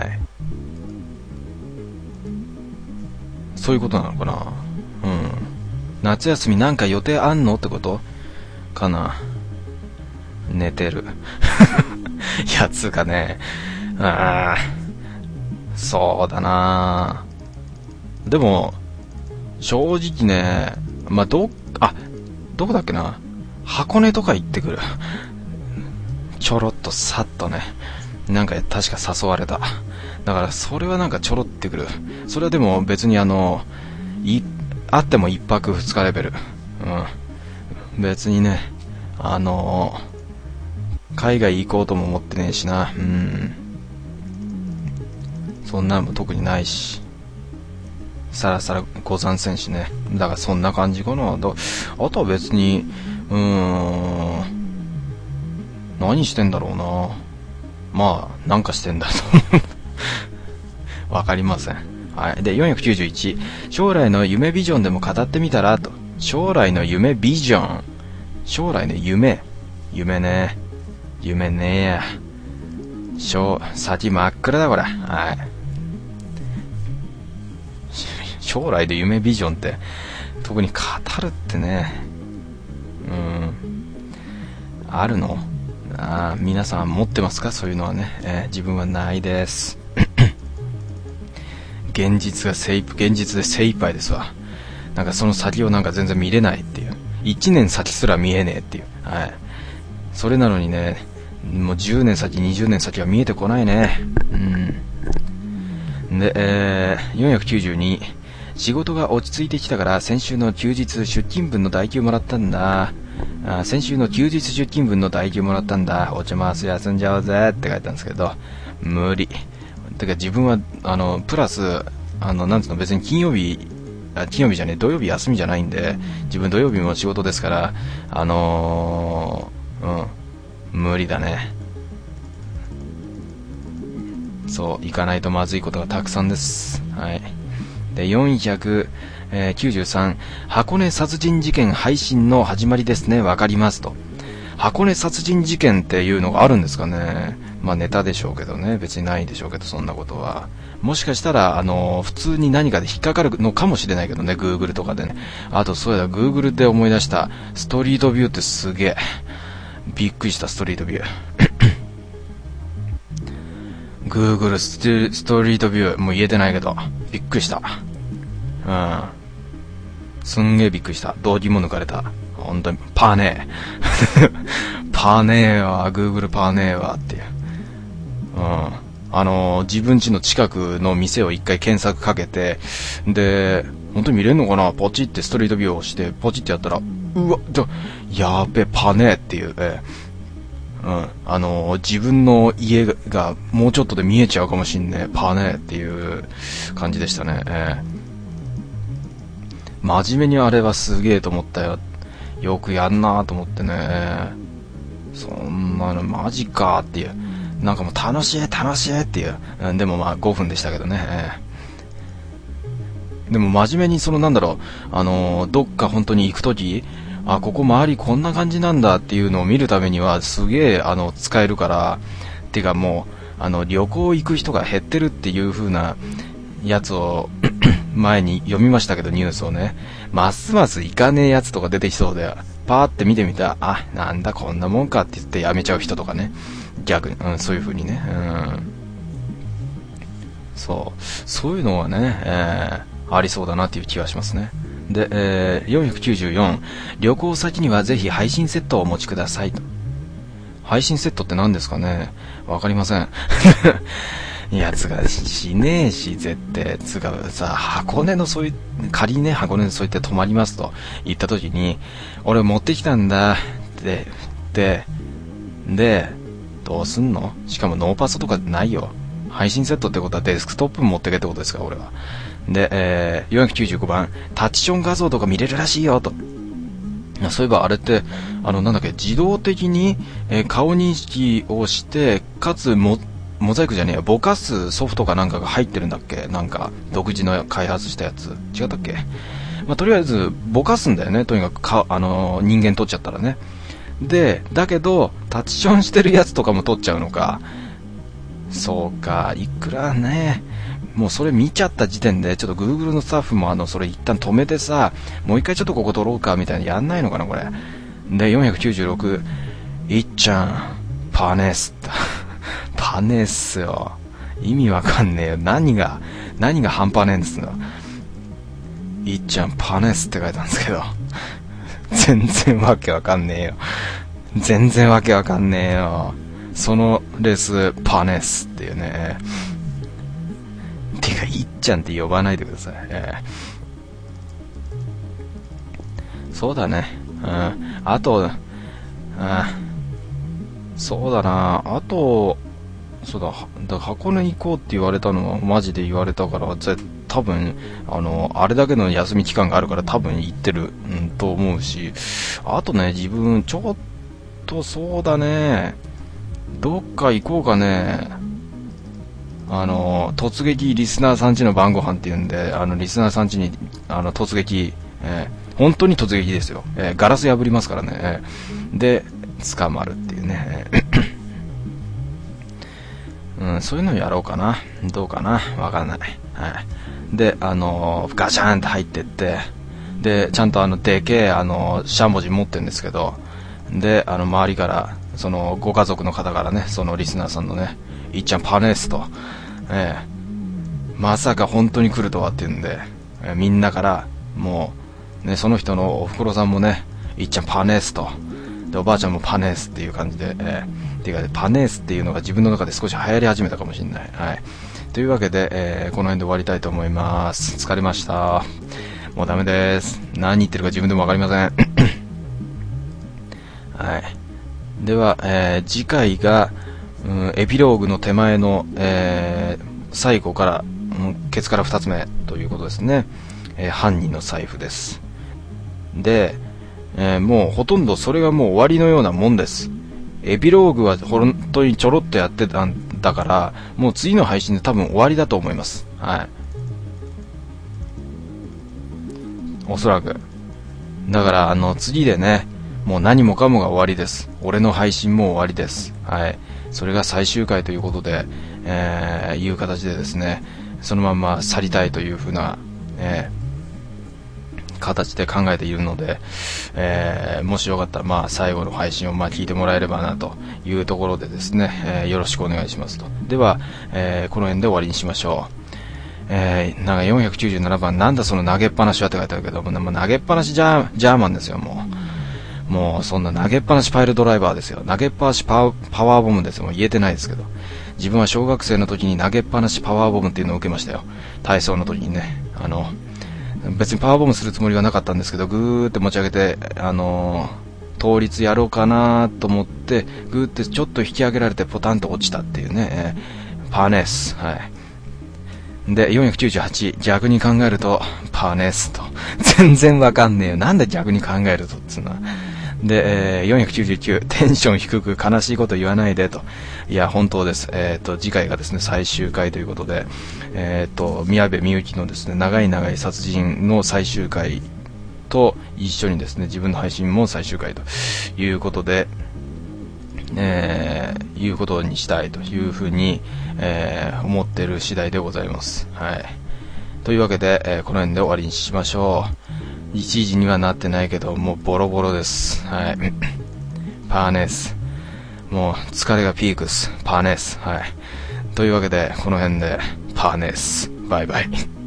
そういうことなのかな。うん。夏休みなんか予定あんのってことかな。寝てる。やつがね、あー。そうだな。でも正直ね、まあ、どあどこだっけな、箱根とか行ってくる。ちょろっとさっとね、なんか確か誘われた。だからそれはなんかちょろってくる。それはでも別にあのいあっても一泊二日レベル。うん。別にね、あの海外行こうとも思ってねえしな。うん。そんなのも特にないし、さらさらご参戦しね。だからそんな感じかな。だあとは別に、うーん、何してんだろうな。まあなんかしてんだとわかりません。はい。でよんひゃくきゅうじゅういち、将来の夢ビジョンでも語ってみたらと。将来の夢ビジョン、将来の夢、夢ね、夢ねえや。先真っ暗だこれ。はい。将来で夢ビジョンって特に語るってね、うん、あるの？あ、皆さん持ってますか？そういうのはね、えー、自分はないです現実が精一現実で精一杯ですわ。なんかその先をなんか全然見れないっていう、いちねん先すら見えねえっていう、はい。それなのにね、もうじゅうねん先にじゅうねん先は見えてこないね。うんで、えー、よんひゃくきゅうじゅうに、仕事が落ち着いてきたから先週の休日出勤分の代給もらったんだ。あ、先週の休日出勤分の代給もらったんだ。お茶回す休んじゃおうぜって書いたんですけど、無理。てか自分はあのプラスあのなんつうの、別に金曜日あ金曜日じゃねえ土曜日休みじゃないんで、自分土曜日も仕事ですから、あのー、うん無理だね。そう、行かないとまずいことがたくさんです。はい。で、よんひゃくきゅうじゅうさん、箱根殺人事件配信の始まりですね。わかりますと。箱根殺人事件っていうのがあるんですかね。まあネタでしょうけどね。別にないでしょうけど、そんなことは。もしかしたら、あの、普通に何かで引っかかるのかもしれないけどね。Google とかでね。あと、そうやだ、Google で思い出した。ストリートビューってすげえ。びっくりした、ストリートビュー。Google スト、ストリートビュー。もう言えてないけど。びっくりした。うん。すんげえびっくりした。動機も抜かれた。本当に、パーネー。パーネーは、Google パーネーはっていう。うん。あのー、自分家の近くの店を一回検索かけて、で、本当に見れるのかな、ポチってストリートビューをして、ポチってやったら、うわ、ちょ、やべえ、パーネーっていう、えー、うん。あのー、自分の家がもうちょっとで見えちゃうかもしんねえ、パーネーっていう感じでしたね。えー、真面目にあれはすげえと思ったよ。よくやんなーと思ってね。そんなのマジかーっていう。なんかもう楽しい楽しいっていう。うん、でもまあごふんでしたけどね。でも真面目にそのなんだろう、あのー、どっか本当に行くとき、あ、ここ周りこんな感じなんだっていうのを見るためにはすげえあの使えるから、てかもうあの旅行行く人が減ってるっていう風なやつを前に読みましたけど、ニュースをね、ますます行かねえやつとか出てきそうで、パーって見てみたら、あ、なんだこんなもんかって言ってやめちゃう人とかね、逆に、うん、そういう風にね、うん、そうそういうのはね、えー、ありそうだなっていう気はしますね。で、えー、よんひゃくきゅうじゅうよん、旅行先にはぜひ配信セットをお持ちくださいと。配信セットって何ですかね、わかりません。いや、つがしねえし、絶対。つがさ、箱根のそういう、仮にね、箱根でそう言って泊まりますと言った時に、俺持ってきたんだ、って、で、で、どうすんの？しかもノーパソとかないよ。配信セットってことはデスクトップ持ってけってことですか、俺は。で、えー、よんひゃくきゅうじゅうごばん、タッチション画像とか見れるらしいよ、と。そういえばあれって、あの、なんだっけ、自動的に、えー、顔認識をして、かつも、モザイクじゃねえよ、ぼかすソフトかなんかが入ってるんだっけ、なんか、独自の開発したやつ。違ったっけ。まあ、とりあえず、ぼかすんだよね、とにかくか、あのー、人間撮っちゃったらね。で、だけど、タッチションしてるやつとかも撮っちゃうのか。そうか、いくらね、もうそれ見ちゃった時点で、ちょっと Google のスタッフもあの、それ一旦止めてさ、もう一回ちょっとここ撮ろうか、みたいなやんないのかな、これ。で、よんひゃくきゅうじゅうろく、いっちゃん、パネス。パネっすよ。意味わかんねえよ。何が、何が半端ねえんですの。いっちゃん、パネスって書いたんですけど。全然わけわかんねえよ。全然わけわかんねえよ。そのレス、パネスっていうね。てか、いっちゃんって呼ばないでください。えー、そうだね。うん。あと、うん。そうだな。あと、そうだ、だ箱根行こうって言われたのはマジで言われたから、ぜ多分あのあれだけの休み期間があるから多分行ってる、うん、と思うし、あとね、自分ちょっとそうだね、どっか行こうかね。あの突撃リスナーさん家の晩ご飯っていうんで、あのリスナーさん家にあの突撃、えー、本当に突撃ですよ、えー、ガラス破りますからね、えー、で捕まるっていうね。うん、そういうのやろうかな。どうかな、わかんない。はい。で、あのー、ガシャーンって入ってって、で、ちゃんとあの、でけえ、あのー、しゃもじ持ってるんですけど、で、あの、周りから、その、ご家族の方からね、そのリスナーさんのね、いっちゃんパネースと、ええ、まさか本当に来るとはって言うんで、えー、みんなから、もう、ね、その人のおふくろさんもね、いっちゃんパネースと、で、おばあちゃんもパネースっていう感じで、えーていうか、パネースっていうのが自分の中で少し流行り始めたかもしれない。はい。というわけで、えー、この辺で終わりたいと思います。疲れました。もうダメです。何言ってるか自分でもわかりません。はい。では、えー、次回が、うん、エピローグの手前の、えー、最後から、うん、ケツから二つ目ということですね。えー、犯人の財布です。で、えー、もうほとんどそれがもう終わりのようなもんです。 エピローグは本当にちょろっとやってたんだから、もう次の配信で多分終わりだと思います。はい。おそらく。だから、あの、次でね、もう何もかもが終わりです。俺の配信も終わりです。はい。それが最終回ということで、えー、いう形でですね、そのまま去りたいというふうな、えー、形で考えているので、えー、もしよかったら、まあ、最後の配信をまあ聞いてもらえればなというところでですね、えー、よろしくお願いしますと。では、えー、この辺で終わりにしましょう。えー、なんかよんひゃくきゅうじゅうななばん、なんだその投げっぱなしはって書いてあるけども、もう投げっぱなしジャー、ジャーマンですよ、もう。もうそんな投げっぱなしパイルドライバーですよ。投げっぱなしパワー、パワーボムですよ。もう言えてないですけど。自分は小学生の時に投げっぱなしパワーボムっていうのを受けましたよ。体操の時にね。あの、別にパワーボムするつもりはなかったんですけど、ぐーって持ち上げて、あのー、倒立やろうかなと思って、ぐーってちょっと引き上げられてポタンと落ちたっていうね。えー、パーネース。はい。で、よんひゃくきゅうじゅうはち、逆に考えると、パーネスと。全然わかんねえよ。なんで逆に考えるとっつうのは。で、えー、よんひゃくきゅうじゅうきゅう、テンション低く悲しいこと言わないでと。いや、本当です。えっ、ー、と、次回がですね、最終回ということで、えっ、ー、と、宮部みゆきのですね、長い長い殺人の最終回と一緒にですね、自分の配信も最終回ということで、えー、いうことにしたいというふうに、えー、思っている次第でございます。はい。というわけで、えー、この辺で終わりにしましょう。いちじにはなってないけど、もうボロボロです。はい。パーネス。もう疲れがピークス。パーネス。はい。というわけで、この辺で、パーネス。バイバイ。